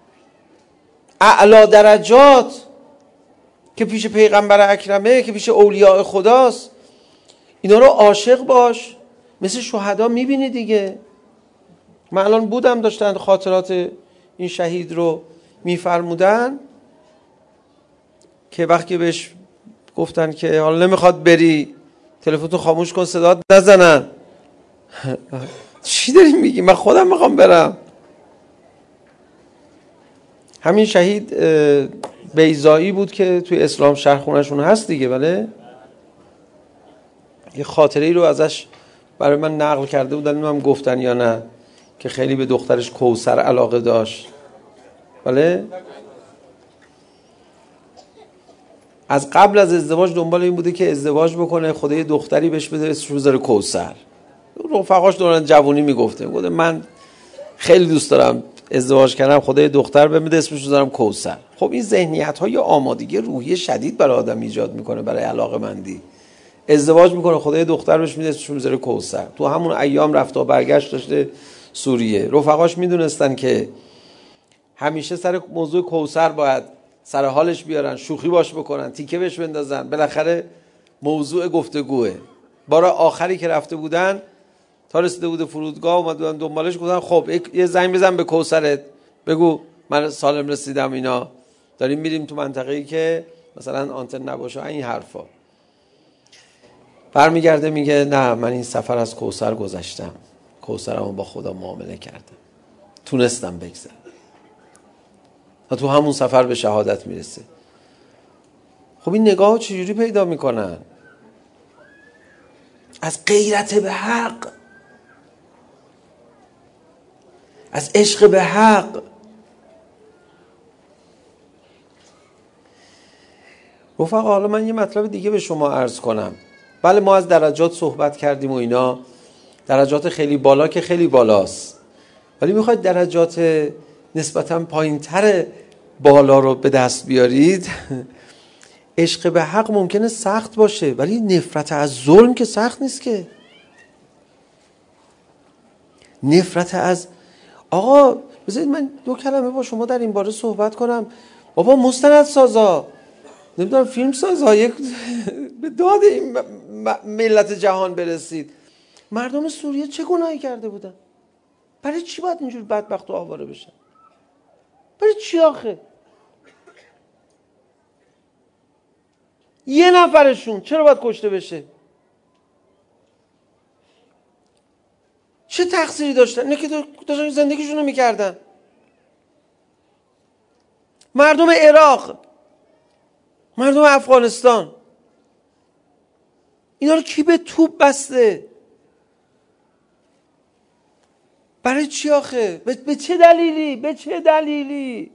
S4: اعلی درجات که پیش پیغمبر اکرمه، که پیش اولیاء خداست. اینا رو عاشق باش، مثل شهدا میبینی دیگه. من الان بودم داشتن خاطرات این شهید رو میفرمودن. که وقتی بهش گفتن که حالا نمیخواد بری، تلفنتو خاموش کن، صدات نزنن. چی داری میگی؟ من خودم میخوام برم. همین شهید بیضایی بود که توی اسلام شهر خونه‌شون هست دیگه، بله. یه خاطره ای رو ازش برای من نقل کرده بودن، نمیدونم گفتن یا نه، که خیلی به دخترش کوثر علاقه داشت، بله. از قبل از ازدواج دنبال این بوده که ازدواج بکنه، خدا یه دختری بهش بده اسمش بذاره کوثر. رفقاش دوران جوونی میگفته، گفته من خیلی دوست دارم ازدواج کردم، خدا یه دختر بده اسمش بذارم کوثر. خب این ذهنیت ها یا آمادگی روحی شدید برای آدم ایجاد میکنه برای علاقه‌مندی. ازدواج میکنه، خدا یه دختر بهش میده اسمش بذاره کوثر. تو همون ایام رفت و برگشت داشته سوریه. رفقاش میدونستن که همیشه سر موضوع کوثر باید سر حالش بیارن، شوخی باش بکنن، تیکه بهش بندازن، بالاخره موضوع گفتگوه. بار آخری که رفته بودن تا رسیده بوده فرودگاه، اومدن دنبالش، گفتن خب یه زنگ بزن به کوثرت، بگو من سالم رسیدم، اینا داریم میریم تو منطقه‌ای که مثلا آنتن نباشه، این حرفا. برمیگرده میگه نه، من این سفر از کوثر گذشتم، کوثرمو با خدا معامله کردم، تونستم بگذرم. و تو همون سفر به شهادت میرسه. خب این نگاه چجوری پیدا میکنن؟ از غیرت به حق، از عشق به حق. رفقا حالا من یه مطلب دیگه به شما عرض کنم. بله ما از درجات صحبت کردیم و اینا، درجات خیلی بالا که خیلی بالاست، ولی میخواید درجات نسبتاً پایین‌تر بالا رو به دست بیارید. عشق به حق ممکنه سخت باشه، ولی نفرت از ظلم که سخت نیست که. نفرت از آقا، بذارید من 2 کلمه با شما در این باره صحبت کنم. بابا مستند سازا، نمیدونم فیلم سازا، یک به داد این ملت جهان برسید. مردم سوریه چه گناهی کرده بودن؟ برای چی باید اینجور بدبخت و آواره بشن؟ برای چی آخه؟ یه نفرشون چرا باید کشته بشه؟ چه تقصیری داشتن؟ نه که داشتن زندگیشون رو میکردن. مردم عراق، مردم افغانستان، اینا رو کی به توپ بسته؟ برای چی آخه؟ به چه دلیلی؟ به چه دلیلی؟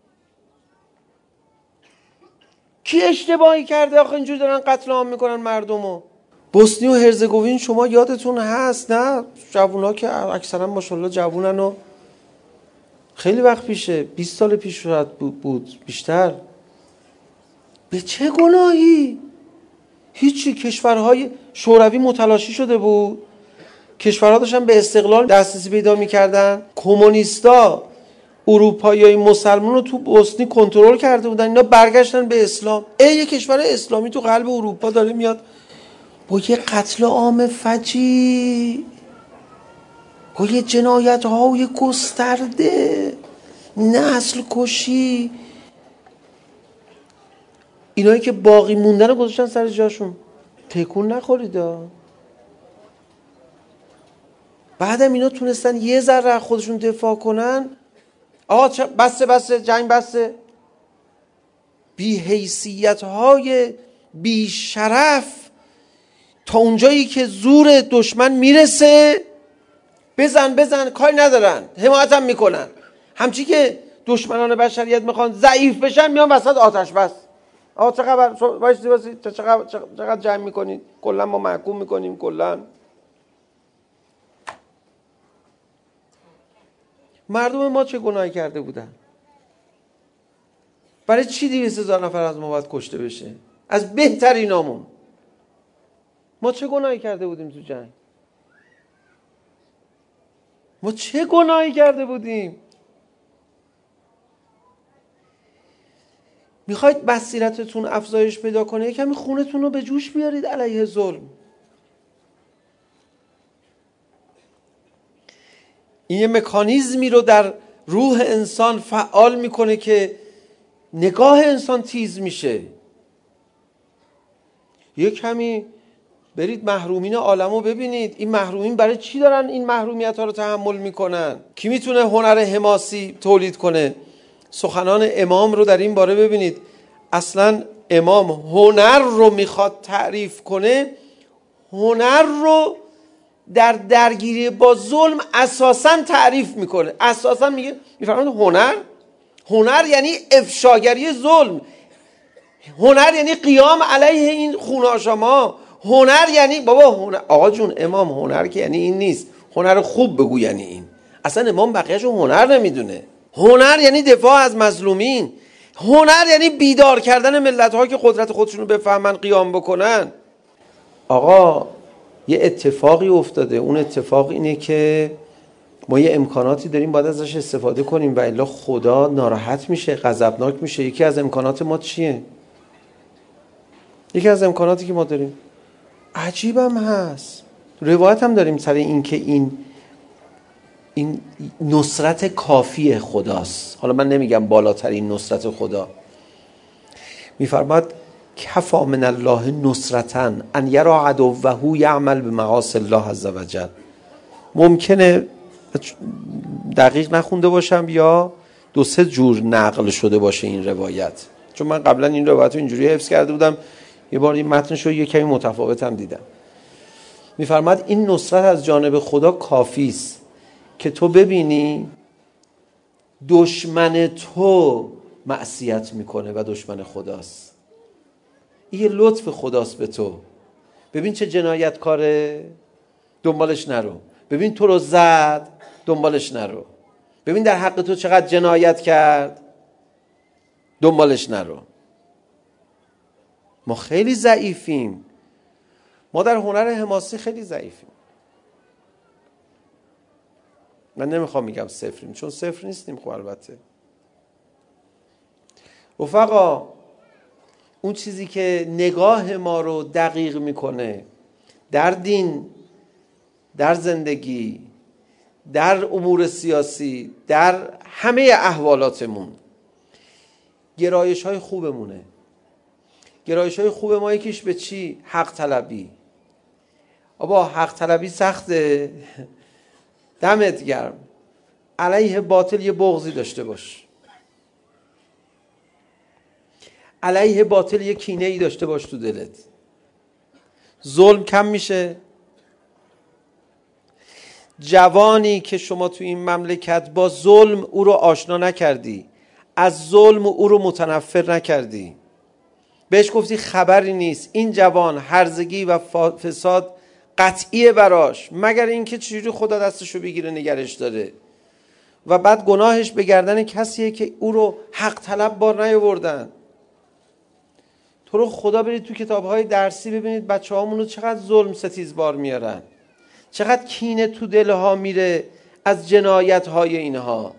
S4: کی اشتباهی کرده آخه اینجور دارن قتل عام میکنن مردمو؟ بوسنی و هرزگوین شما یادتون هست نه؟ جوونا که اکثرا ماشاءالله جوونن و خیلی وقت پیشه، 20 سال پیش شاید بود بیشتر. به چه گناهی؟ هیچی. کشورهای شوروی متلاشی شده بود، کشورها داشتن به استقلال دسترسی پیدا میکردن، کمونیستا اروپایی مسلمان رو تو بوسنی کنترل کرده بودن، اینا برگشتن به اسلام. یه کشور اسلامی تو قلب اروپا داره میاد با یه قتل عام فجیع، با یه جنایت های گسترده، نسل کشی. اینایی که باقی موندن رو گذاشتن سر جاشون، تکون نخورید. بعدم اینا تونستن یه ذره خودشون دفاع کنن. آقا بسه جنگ بسه. بی حیثیت های بی شرف تا اونجایی که زور دشمن میرسه بزن کاری ندارن، حمایت هم میکنن. همچی که دشمنان بشریت میخوان ضعیف بشن میان وسط آتش بس. آقا چه خبر؟ وایسی چقدر جمع میکنید؟ کلا ما محکوم میکنیم کلا. مردم ما چه گناهی کرده بودن؟ برای چی 200,000 نفر از ما باید کشته بشه؟ از بهترینامون. ما چه گناهی کرده بودیم تو جنگ؟ ما چه گناهی کرده بودیم؟ میخواید بصیرتتون افزایش پیدا کنه، کمی خونتون رو به جوش بیارید علیه ظلم. این یه مکانیزمی رو در روح انسان فعال میکنه که نگاه انسان تیز میشه. یه کمی برید محرومین عالمو ببینید، این محرومین برای چی دارن این محرومیت ها رو تحمل میکنن. کی میتونه هنر حماسی تولید کنه؟ سخنان امام رو در این باره ببینید. اصلا امام هنر رو میخواد تعریف کنه، هنر رو در درگیری با ظلم اساساً تعریف میکنه. اساساً میفرماید هنر یعنی افشاگری ظلم، هنر یعنی قیام علیه این خوناشاما، هنر یعنی آقا جون امام هنر که یعنی این نیست، هنر خوب بگو یعنی این. اصلا امام بقیه‌شو هنر نمیدونه. هنر یعنی دفاع از مظلومین، هنر یعنی بیدار کردن ملت‌ها که قدرت خودشونو بفهمن، قیام بکنن. آقا یه اتفاقی افتاده، اون اتفاق اینه که ما یه امکاناتی داریم باید ازش استفاده کنیم و الا خدا ناراحت میشه، غضبناک میشه. یکی از امکانات ما چیه؟ یکی از امکاناتی که ما داریم عجیبم هست، روایت هم داریم سر این که این نصرت کافی خداست. حالا من نمیگم بالاترین نصرت خدا، میفرماد کفا من الله نصرتاً ان یرا عدوه یعمل بمعاصی الله عز وجل. ممکنه دقیق نخونده باشم یا 2-3 جور نقل شده باشه این روایت، چون من قبلا این روایت رو اینجوری حفظ کرده بودم، یه بار این متنش رو یه کمی متفاوت هم دیدم. میفرماد این نصرت از جانب خدا کافی است که تو ببینی دشمن تو معصیت میکنه و دشمن خداست. این یه لطف خداست به تو. ببین چه جنایتکاره، دنبالش نرو. ببین تو رو زد، دنبالش نرو. ببین در حق تو چقدر جنایت کرد، دنبالش نرو. ما خیلی ضعیفیم، ما در هنر حماسی خیلی ضعیفیم. من نمیخوام میگم صفریم، چون صفر نیستیم. خب البته رفقا، اون چیزی که نگاه ما رو دقیق میکنه در دین، در زندگی، در امور سیاسی، در همه احوالاتمون، گرایش های خوبمونه. گرایش های خوب ما یکیش به چی؟ حق طلبی. آبا حق طلبی سخته، دمت گرم. علیه باطل یه بغضی داشته باش، علیه باطل یه کینه‌ای داشته باش تو دلت. ظلم کم میشه. جوانی که شما تو این مملکت با ظلم او رو آشنا نکردی، از ظلم او رو متنفر نکردی، بهش گفتی خبری نیست، این جوان هرزگی و فساد قطعیه براش، مگر اینکه چجوری خدا دستشو بگیره نگرش داره، و بعد گناهش به گردن کسیه که او رو حق طلب بار نیاوردن. تو رو خدا برید تو کتاب‌های درسی ببینید بچه‌هامون رو چقدر ظلم ستیز بار میارن، چقدر کینه تو دلها میره از جنایت‌های اینها.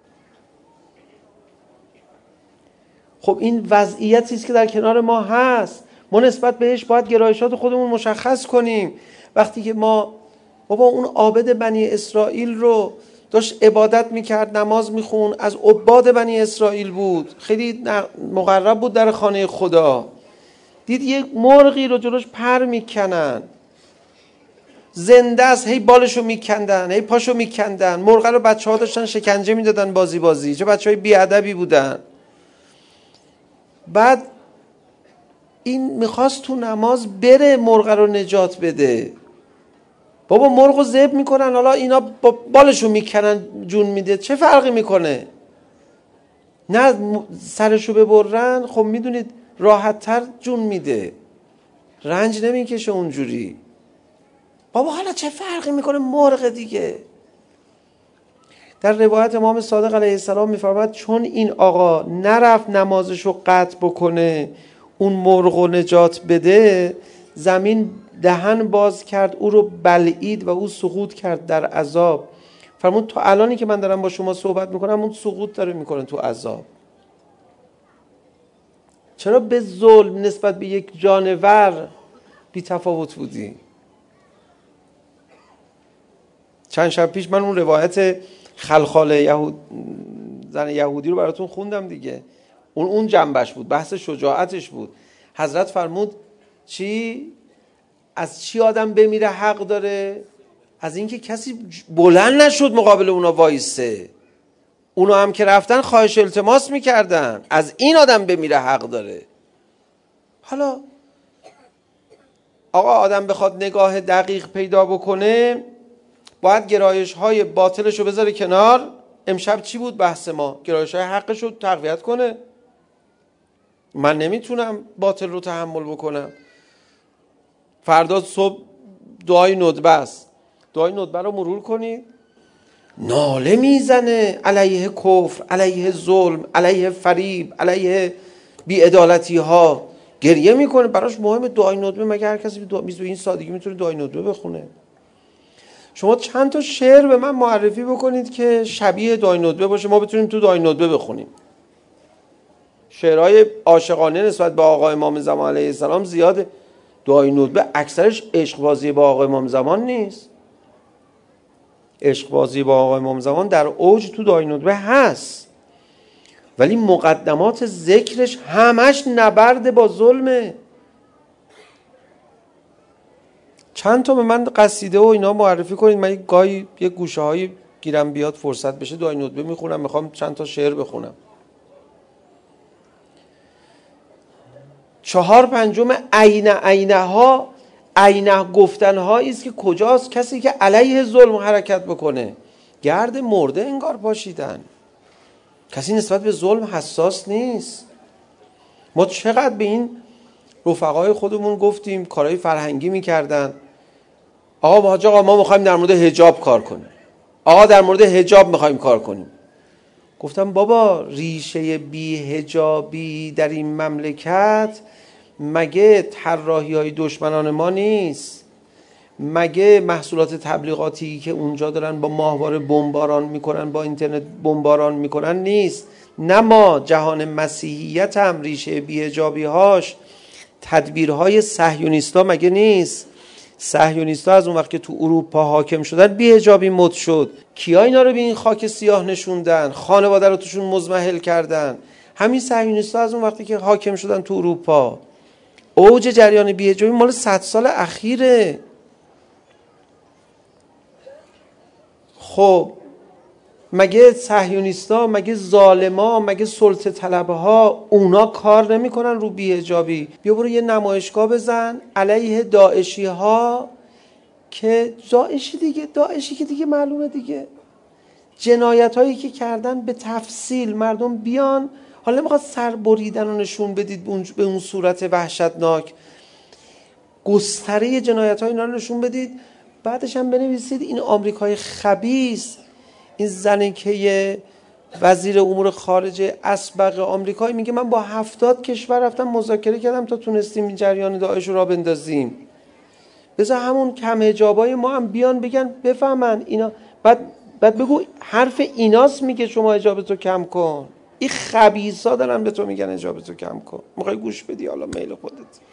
S4: خب این وضعیتی است که در کنار ما هست. ما نسبت بهش باید گرایشات خودمون مشخص کنیم. وقتی که ما بابا اون عابد بنی اسرائیل رو داشت عبادت میکرد، نماز میخون، از عباد بنی اسرائیل بود، خیلی مقرب بود در خانه خدا، دید یک مرغی رو جلوش پر میکنن، زنده است، هی بالشو میکندن، هی پاشو میکندن، مرغ رو بچه ها داشتن شکنجه میدادن بازی. چه بچه های بیادبی بودن. بعد این میخواست تو نماز بره مرغ رو نجات بده. بابا مرغ رو ذبح میکنن، حالا اینا بالشو میکنن جون میده، چه فرقی میکنه؟ نه سرشو ببرن، خب میدونید راحت تر جون میده، رنج نمیکشه اونجوری. بابا حالا چه فرقی میکنه، مرغ دیگه. در روایت امام صادق علیه السلام میفرماد چون این آقا نرفت نمازشو قطع بکنه، اون مرغ رو نجات بده، زمین دهن باز کرد، او رو بلعید و او سقوط کرد در عذاب. فرمود تا الانی که من دارم با شما صحبت میکنم اون سقوط داره میکنه تو عذاب. چرا به ظلم نسبت به یک جانور بی تفاوت بودی؟ چند شب پیش من اون روایت خلخال زن یهودی رو براتون خوندم دیگه. اون جنبش بود، بحث شجاعتش بود. حضرت فرمود چی؟ از چی آدم بمیره حق داره؟ از اینکه کسی بلند نشد مقابل اونا وایسه. اونا هم که رفتن خواهش التماس میکردن. از این آدم بمیره حق داره. حالا آقا آدم بخواد نگاه دقیق پیدا بکنه باید گرایش های باطلش رو بذاره کنار. امشب چی بود بحث ما؟ گرایش های حقش رو تقویت کنه. من نمیتونم باطل رو تحمل بکنم. فردا صبح دعای ندبه است. دعای ندبه رو مرور کنید، ناله میزنه علیه کفر، علیه ظلم، علیه فریب، علیه بی‌عدالتی ها، گریه میکنه. براش مهمه دعای ندبه. مگه هر کسی به این سادگی میتونه دعای ندبه بخونه؟ شما چند تا شعر به من معرفی بکنید که شبیه دعای ندبه باشه ما بتونیم تو دعای ندبه بخونیم. شعرهای عاشقانه نسبت به آقا امام زمان علیه السلام زیاده. دعای ندبه اکثرش عشق بازی با آقا امام زمان نیست. عشق بازی با آقا امام زمان در اوج تو دعای ندبه هست، ولی مقدمات ذکرش همش نبرد با ظلمه. چند تا به من قصیده و اینا معرفی کنید. من گاهی یه گوشه هایی گیرم بیاد فرصت بشه دعای ندبه میخونم. میخوام چند تا شعر بخونم. 4/5 عینه گفتن هایی است که کجاست کسی که علیه ظلم حرکت بکنه. گرد مرده انگار پاشیدن. کسی نسبت به ظلم حساس نیست. ما چقدر به این رفقای خودمون گفتیم کارهای فرهنگی میکردن. آقا ما میخوایم در مورد حجاب کار کنیم. آقا در مورد حجاب میخوایم کار کنیم. گفتم بابا ریشه بی حجابی در این مملکت مگه طراحی های دشمنان ما نیست؟ مگه محصولات تبلیغاتی که اونجا دارن با ماهواره بمباران میکنن، با اینترنت بمباران میکنن نیست؟ نه ما جهان مسیحیت هم ریشه بی حجابی هاش تدبیرهای صهیونیستا مگه نیست؟ صهیونیستا از اون وقت که تو اروپا حاکم شدن بی حجابی مد شد. کیا اینا رو به این خاک سیاه نشوندن؟ خانواده رو توشون مزمحل کردن. همین صهیونیستا از اون وقتی که حاکم شدن تو اروپا. اوج جریان بی حجابی مال 100 سال اخیره. خب مگه صهیونیستا، مگه ظالما، مگه سلطه طلبها اونا کار نمیکنن رو بی حجابی؟ بیا برو یه نمایشگاه بزن علیه داعشی ها که داعشی که دیگه معلومه دیگه جنایت هایی که کردن به تفصیل. مردم بیان، حالا نمیخواد سر بریدن رو نشون بدید به اون صورت وحشتناک، گستره جنایت های اینا رو نشون بدید. بعدش هم بنویسید این آمریکای خبیث، این زنی که وزیر امور خارجه اسبق آمریکایی میگه من با 70 کشور رفتم مذاکره کردم تا تونستیم این جریان داعش رو راه بندازیم. بذار همون کم حجابای ما هم بیان بگن بفهمن اینا. بعد بگو حرف ایناست میگه شما حجابتو کم کن. این خبیثا دارن به تو میگن حجابتو کم کن. میخوای گوش بدی حالا میل خودت.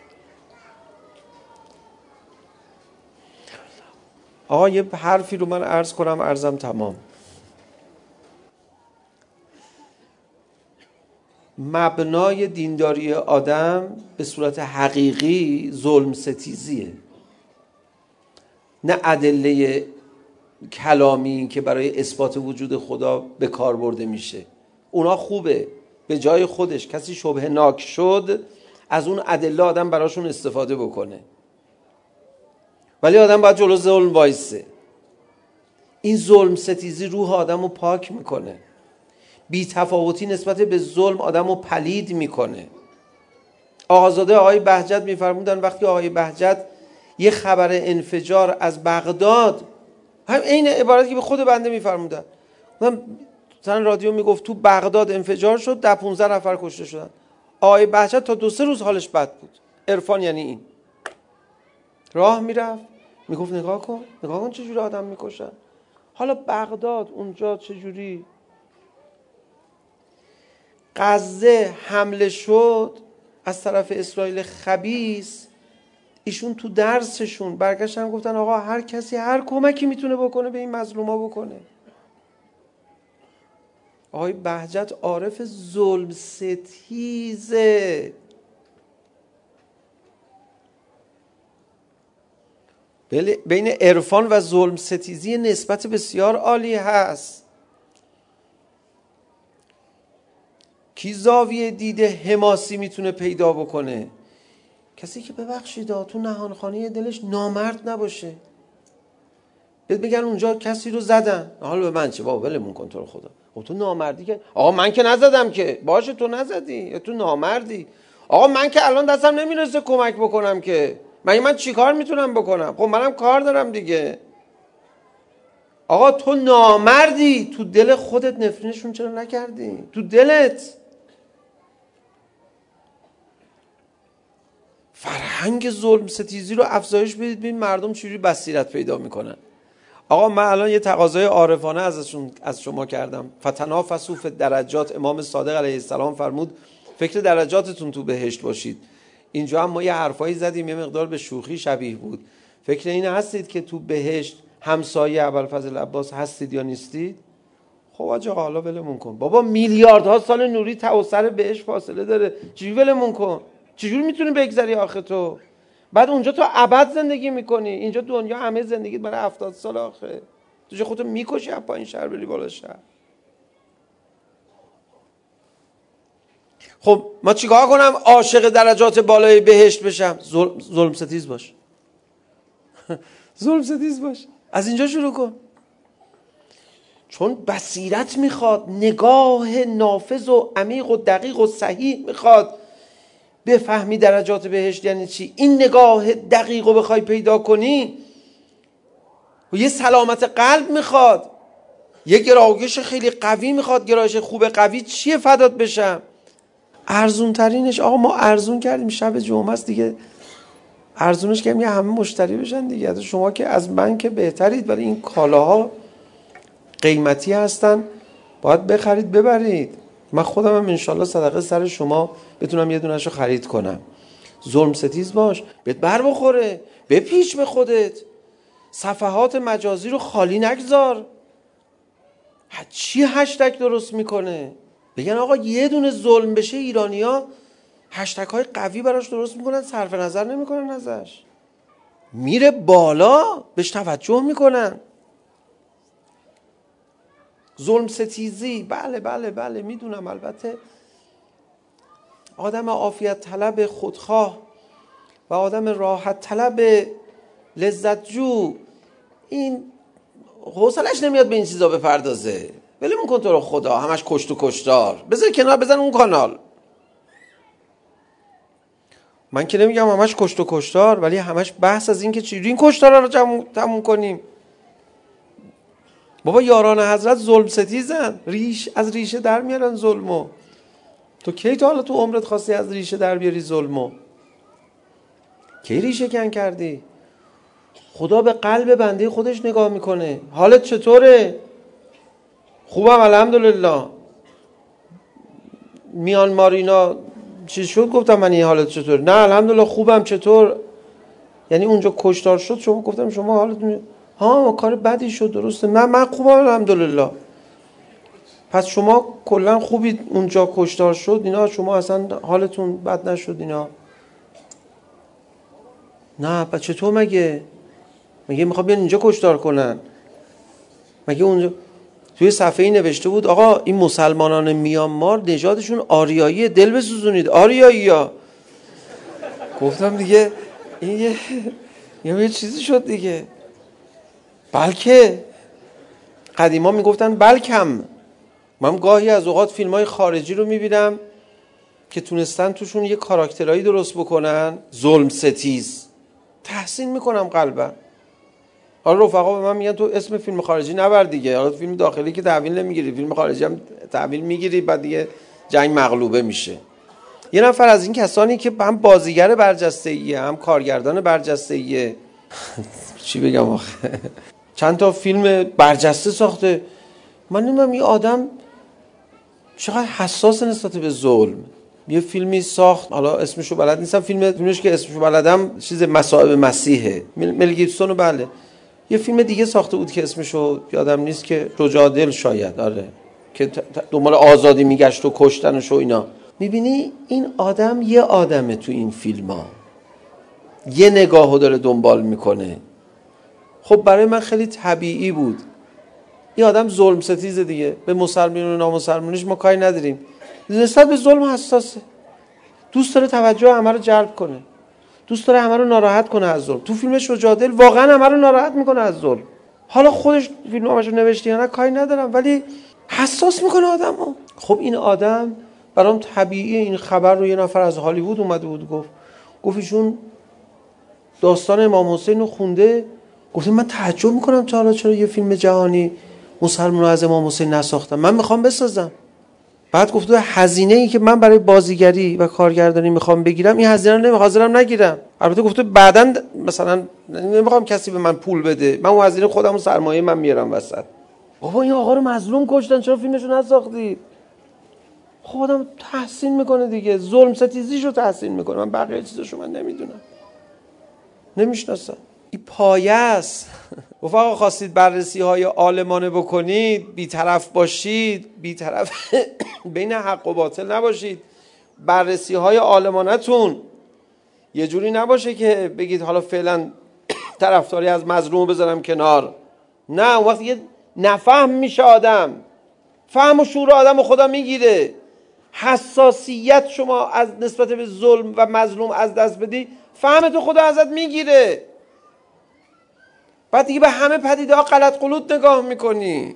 S4: آقا یه حرفی رو من عرض کنم، عرضم تمام. مبنای دینداری آدم به صورت حقیقی ظلم ستیزیه، نه ادله کلامی که برای اثبات وجود خدا به کار برده میشه. اونا خوبه، به جای خودش کسی شبهه ناک شد از اون ادله آدم براشون استفاده بکنه، ولی آدم باید جلو ظلم وایسه. این ظلم ستیزی روح آدم رو پاک میکنه. بی تفاوتی نسبت به ظلم آدم رو پلید میکنه. آقازاده آقای بهجت میفرمودن وقتی آقای بهجت یه خبر انفجار از بغداد، هم این عبارتی که به خود بنده میفرمودن، مثلا رادیو میگفت تو بغداد انفجار شد 10-15 نفر کشته شدن. آقای بهجت تا 2-3 روز حالش بد بود. عرفان یعنی این. راه میرفت میگفت نگاه کن چجوری آدم میکشن. حالا بغداد اونجا چجوری غزه حمله شد از طرف اسرائیل خبیث، ایشون تو درسشون برگشتن گفتن آقا هر کسی هر کمکی میتونه بکنه به این مظلوما بکنه. آقای بهجت عارف ظلم ستیزه. بین عرفان و ظلم ستیزی نسبت بسیار عالی هست. کی زاویه دیده حماسی میتونه پیدا بکنه؟ کسی که ببخشید تو نهانخانه دلش نامرد نباشه. بگن اونجا کسی رو زدن، حالا به من چه بابا، ولمون کن تو رو خدا. تو نامردی که آقا من که نزدم که. باشه تو نزدی یا تو نامردی. آقا من که الان دستم نمیرسه کمک بکنم که. من چی کار میتونم بکنم؟ خب منم کار دارم دیگه. آقا تو نامردی، تو دل خودت نفرینشون چرا نکردی؟ تو دلت. فرهنگ ظلم ستیزی رو افزایش بدید، ببین مردم چجوری بصیرت پیدا میکنن. آقا من الان یه تقاضای عارفانه از شما کردم. فتنافسوا فی الدرجات. امام صادق علیه السلام فرمود فکر درجاتتون تو بهشت باشید. اینجا هم ما یه حرفایی زدیم، یه مقدار به شوخی شبیه بود. فکر این هستید که تو بهشت همسایه ابوالفضل عباس هستید یا نیستید؟ خب آجا حالا ولمون کن بابا، میلیاردها سال نوری تا سر بهشت فاصله داره، چجوری ولمون کن؟ چجوری میتونی بگذری آخه تو؟ بعد اونجا تو ابد زندگی میکنی، اینجا دنیا همه زندگیت برای 70 سال آخه. تو چه خودتو میکشی از پایین شهر بری بالا شهر. خب ما چیکار کنم عاشق درجات بالای بهشت بشم؟ ظلم ستیز باش. ظلم ستیز باش. از اینجا شروع کن. چون بصیرت میخواد، نگاه نافذ و عمیق و دقیق و صحیح میخواد بفهمی درجات بهشت یعنی چی. این نگاه دقیق رو بخوای پیدا کنی و یه سلامت قلب میخواد، یه گرایش خیلی قوی میخواد. گرایش خوب قوی چیه؟ فدات بشم. ارزون ترینش آقا ما ارزون کردیم، شب جمعه است دیگه، ارزونش کردیم یه همه مشتری بشن دیگه. شما که از من که بهترید، ولی این کالاها قیمتی هستن، باید بخرید ببرید. من خودم هم انشالله صدقه سر شما بتونم یه دونه‌شو خرید کنم. ظلم ستیز باش، بهت بر بخوره، بپیچ به خودت، صفحات مجازی رو خالی نگذار. چی هشتگ درست میکنه؟ بگن آقا یه دونه ظلم بشه ایرانیا هشتگ های قوی براش درست میکنن، صرف نظر نمیکنن ازش، میره بالا، بهش توجه میکنن. ظلم ستیزی بله میدونم. البته آدم عافیت طلب خودخواه و آدم راحت طلب لذت جو، این حوصلش نمیاد به این چیزا بپردازه. ولمون کن تو رو خدا، همش کشت و کشتار. بذار کنار، بزن اون کانال. من که نمیگم همش کشت و کشتار، ولی همش بحث از این که چجوری این کشتارا رو تموم کنیم. بابا یاران حضرت ظلم ستیزن، از ریشه در میارن ظلمو. تو کی تا حالا تو عمرت خواستی از ریشه در بیاری ظلمو؟ کی ریشه کن کردی؟ خدا به قلب بنده خودش نگاه میکنه. حالت چطوره؟ خوبم الحمدلله. میان مارینا چیز شد گفتم من این حالت چطور؟ نه الحمدلله خوبم. چطور؟ یعنی اونجا کشتار شد شما گفتم شما حالتون کار بدی شد درسته؟ نه من خوبم الحمدلله. پس شما کلا خوبید، اونجا کشتار شد اینا، شما اصلا حالتون بد نشد اینا؟ نه پس چطور؟ مگه میخواد بیان اینجا کشتار کنن؟ مگه اونجا توی صفحه‌ای نوشته بود آقا این مسلمانان میانمار نژادشون آریایی، دل بسوزونید آریایی‌ها. گفتم دیگه این یه چیزی شد دیگه. بلکه قدیما میگفتن بلکم. من گاهی از اوقات فیلم‌های خارجی رو میبینم که تونستن توشون یه کاراکترایی درست بکنن ظلم ستیز، تحسین میکنم قلبا. حالا رفقا به من میگن تو اسم فیلم خارجی نبر دیگه، حالا فیلم داخلی که تحویل نمیگیری، فیلم خارجی هم تحویل میگیری، بعد دیگه جنگ مغلوبه میشه. یه نفر از این کسانی که هم بازیگر برجسته‌ایه هم کارگردان برجسته‌ایه چی بگم آخه، چند تا فیلم برجسته ساخته. من نمیدونم این آدم چقدر حساس نسبت به ظلم. یه فیلمی ساخت، حالا اسمشو بلد نیستم، فیلمش که اسمشو بلدم چیز مصائب مسیحه، مل گیبسون. بله یه فیلم دیگه ساخته بود که اسمشو یادم نیست، که رجا دل شاید، آره، که دنبال آزادی میگشت و کشتنش و اینا. میبینی این آدم یه آدمه تو این فیلم ها، یه نگاهو داره دنبال میکنه، خب برای من خیلی طبیعی بود. این آدم ظلم ستیزه دیگه، به مسلمانین و نامسلمانیش ما کاری نداریم، نسبت به ظلم حساسه، دوست داره توجه همه رو جلب کنه، دوست داره همه رو ناراحت کنه از ظلم. تو فیلم شجاع دل واقعا همه رو ناراحت میکنه از ظلم. حالا خودش فیلمنامه‌شو نوشته یا نه کاری ندارم، ولی حساس میکنه آدمو. خب این آدم برام طبیعیه. این خبر رو یه نفر از هالیوود اومده بود گفت ایشون داستان امام حسین رو خونده. گفتم من تعجب میکنم تا حالا چرا یه فیلم جهانی مسلمان‌ها از امام حسین نساختن، من میخوام بسازم. بعد گفته هزینه‌ای که من برای بازیگری و کارگردانی میخوام بگیرم، این هزینه رو حاضرم نگیرم. البته گفته بعداً مثلا نمیخوام کسی به من پول بده، من اون هزینه خودم و سرمایه من میارم وسط. بابا این آقا رو مظلوم کشتن، چرا فیلمشو نساختید؟ خب آدم تحسین میکنه دیگه، ظلم ستیزیشو تحسین میکنه. من بقیه چیزاشو من نمیدونم، نمیشناسم. این پایه است. گفت آقا خواستید بررسی های عالمانه بکنید، بی‌طرف باشید، بی‌طرف بین حق و باطل نباشید. بررسی های عالمانه‌تون یه جوری نباشه که بگید حالا فعلا طرفداری از مظلوم بذارم کنار. نه، اون وقت یه نفهم میشه آدم، فهم و شعور آدم خدا میگیره. حساسیت شما از نسبت به ظلم و مظلوم از دست بدی، فهمتو خدا ازت میگیره. بعد دیگه به همه پدیده ها غلط غلوط نگاه میکنی.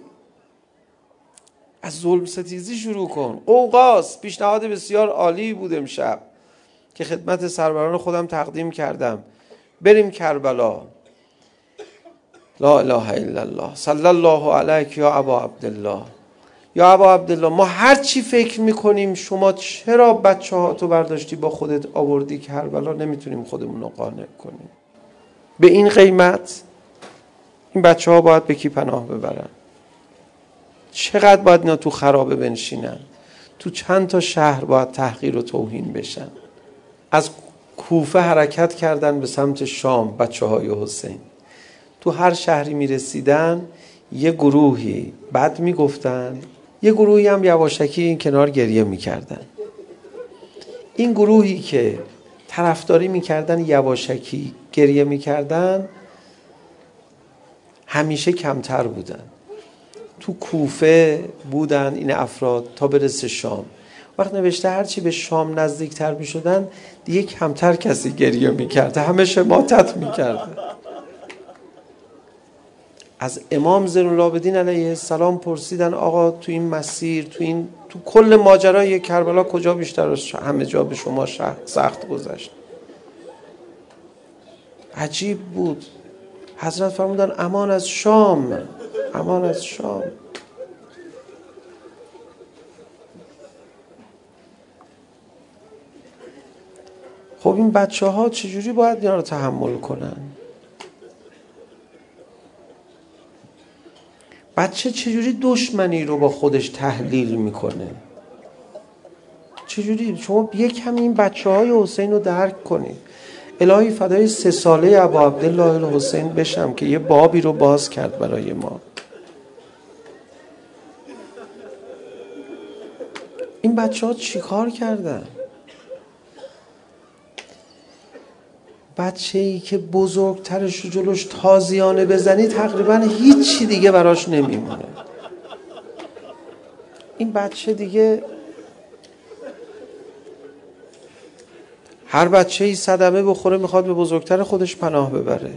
S4: از ظلم ستیزی شروع کن. قوقاس پیشنهاد بسیار عالی بود امشب که خدمت سروران خودم تقدیم کردم. بریم کربلا. لا اله الا الله، صلی الله علیک یا ابا عبدالله. یا ابا عبدالله، ما هر چی فکر میکنیم شما چرا بچه ها تو برداشتی با خودت آوردی کربلا، نمیتونیم خودمون رو قانع کنیم. به این قیمت این بچه ها باید به کی پناه ببرن؟ چقدر باید اینا تو خرابه بنشینن؟ تو چند تا شهر باید تحقیر و توهین بشن؟ از کوفه حرکت کردن به سمت شام بچه های حسین. تو هر شهری می رسیدن یه گروهی بد می گفتن، یه گروهی هم یواشکی این کنار گریه می کردن. این گروهی که طرفداری می کردن یواشکی گریه می کردن همیشه کمتر بودن. تو کوفه بودن این افراد تا برسه شام. وقت نوشته هرچی به شام نزدیکتر می شدن دیگه کمتر کسی گریه می کرده، همه شماتت می کرده. از امام زین العابدین علیه السلام پرسیدن آقا تو این مسیر، تو کل ماجرای کربلا کجا بیشتر همه جا به شما سخت گذشت؟ عجیب بود. حضرت فرمودن امان از شام، امان از شام. خب این بچه ها چجوری باید اینا رو تحمل کنن؟ بچه چجوری دشمنی رو با خودش تحلیل میکنه؟ چجوری؟ شما یک کمی این بچه های حسین رو درک کنید. الهی فدای 3 ساله ابا عبدالله الحسین بشم که یه بابی رو باز کرد برای ما. این بچه ها چی کار کردن؟ بچه‌ای که بزرگترش رو جلوش تازیانه بزنی تقریبا هیچی دیگه براش نمیمونه. این بچه دیگه، هر بچه‌ای صدمه بخوره میخواد به بزرگتر خودش پناه ببره.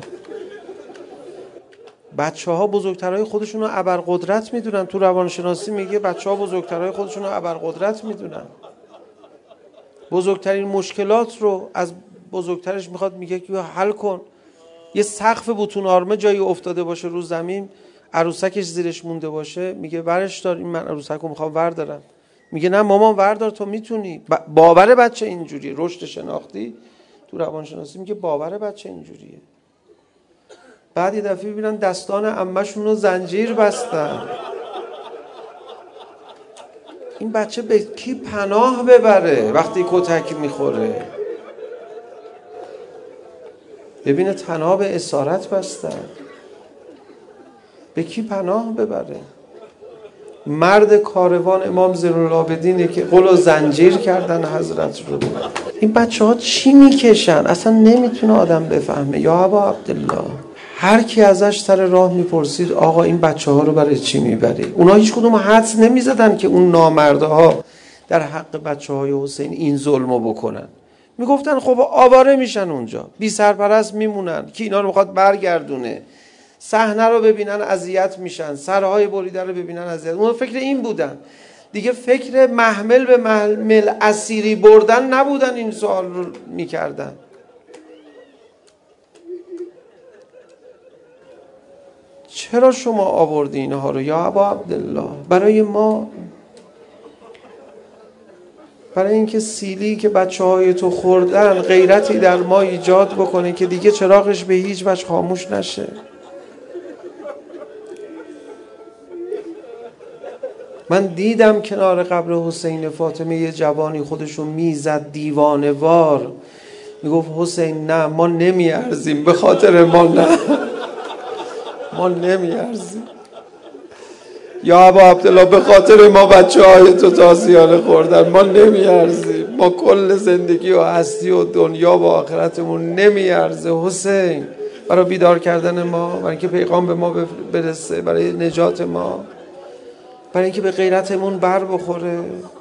S4: بچه‌ها بزرگترهای خودشون رو ابرقدرت میدونن. تو روانشناسی میگه بچه‌ها بزرگترهای خودشون رو ابرقدرت میدونن. بزرگترین مشکلات رو از بزرگترش میخواد، میگه که حل کن. یه سقف بوتون آرمه جایی افتاده باشه رو زمین، عروسکش زیرش مونده باشه، میگه برش دار، این من عروسک رو میخوام وردارم. میگه نه مامان وردار، تو میتونی. باور بچه اینجوریه. رشد شناختی تو روانشناسی میگه باور بچه اینجوریه. بعد یه دفعه ببینن دستان عمه‌شون رو زنجیر بستن. این بچه به کی پناه ببره وقتی کتک میخوره؟ ببینه تنها به اسارت بستن، به کی پناه ببره؟ مرد کاروان امام زین العابدینه که قل و زنجیر کردن حضرت رو. این بچه ها چی میکشن؟ اصلا نمیتونه آدم بفهمه. یا ابا عبدالله، هر کی ازش سر راه میپرسید آقا این بچه ها رو برای چی میبری؟ اونا هیچ کدوم حدس نمیزدن که اون نامردها در حق بچه های حسین این ظلمو بکنن. میگفتن خب آواره میشن اونجا، بی سرپرست میمونن، کی اینا رو میخواد برگردونه، صحنه رو ببینن اذیت میشن، سرهای بریده رو ببینن اذیت. اونا فکر این بودن دیگه، فکر محمل به محمل اسیری بردن نبودن، این سوال رو میکردن. چرا شما آوردی اینها رو یا ابا عبدالله؟ برای ما، برای اینکه سیلی که بچه های تو خوردن غیرتی در ما ایجاد بکنه که دیگه چراغش به هیچ وجه خاموش نشه. من دیدم کنار قبر حسین فاطمه یه جوانی خودشو میزد دیوانه وار، میگفت حسین نه ما نمیارزیم، به خاطر ما نه، ما نمیارزیم یا ابا عبدالله، به خاطر ما بچه های تو تازیانه خوردن، ما نمیارزیم، ما کل زندگی و هستی و دنیا و آخرتمون نمیارزه حسین. برای بیدار کردن ما، برای اینکه پیغام به ما برسه، برای نجات ما، برای اینکه به غیرتمون بر بخوره.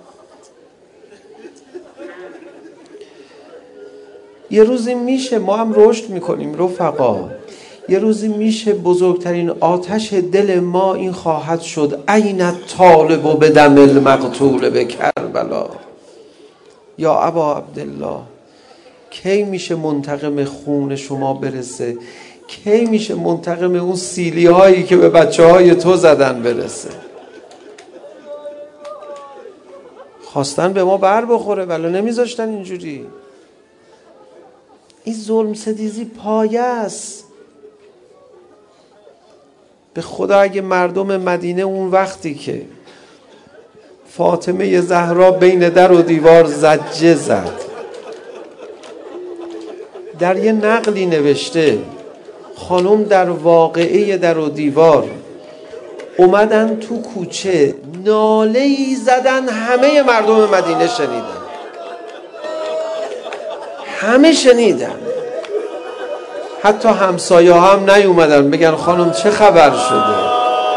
S4: یه روزی میشه ما هم رشد میکنیم رفقا، یه روزی میشه بزرگترین آتش دل ما این خواهد شد عین طالب و به دم المقتول به کربلا. یا ابا عبدالله کی میشه منتقم خون شما برسه؟ کی میشه منتقم اون سیلی هایی که به بچه های تو زدن برسه؟ خواستن به ما بر بخوره ولی نمیذاشتن اینجوری. این ظلم ستیزی پایه است. به خدا اگه مردم مدینه اون وقتی که فاطمه زهرا بین در و دیوار زجه زد، در یه نقلی نوشته خانم در واقعه در و دیوار اومدن تو کوچه ناله‌ای زدن، همه مردم مدینه شنیدن، همه شنیدن، حتی همسایه هم نیومدن بگن خانم چه خبر شده.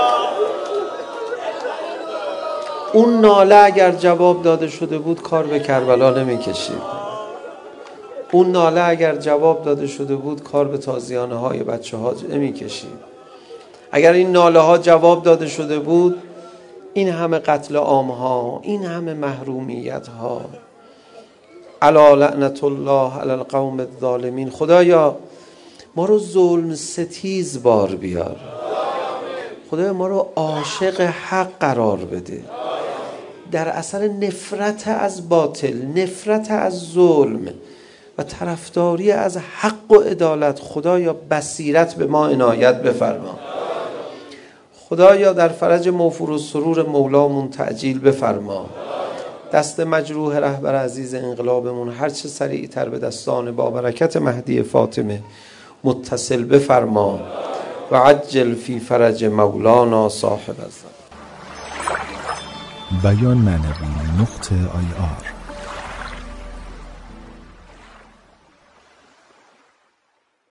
S4: اون ناله اگر جواب داده شده بود کار به کربلا نمی کشید. اون ناله اگر جواب داده شده بود کار به تازیانه های بچه ها نمی کشید. اگر این ناله ها جواب داده شده بود این همه قتل عام ها، این همه محرومیت ها، الا لعنت الله علی القوم الظالمین. خدایا ما رو ظلم ستیز بار بیار، خدایا ما رو عاشق حق قرار بده، در اثر نفرت از باطل، نفرت از ظلم و طرفداری از حق و عدالت خدایا بصیرت به ما عنایت بفرما. خدایا در فرج موفور و سرور مولامون تعجیل بفرما. دست مجروح رهبر عزیز انقلابمون هر چه سریعتر به دستان با برکت مهدی فاطمه متصل بفرما و عجل فی فرج مولانا صاحب الزمان.
S5: بیان معنوی .ir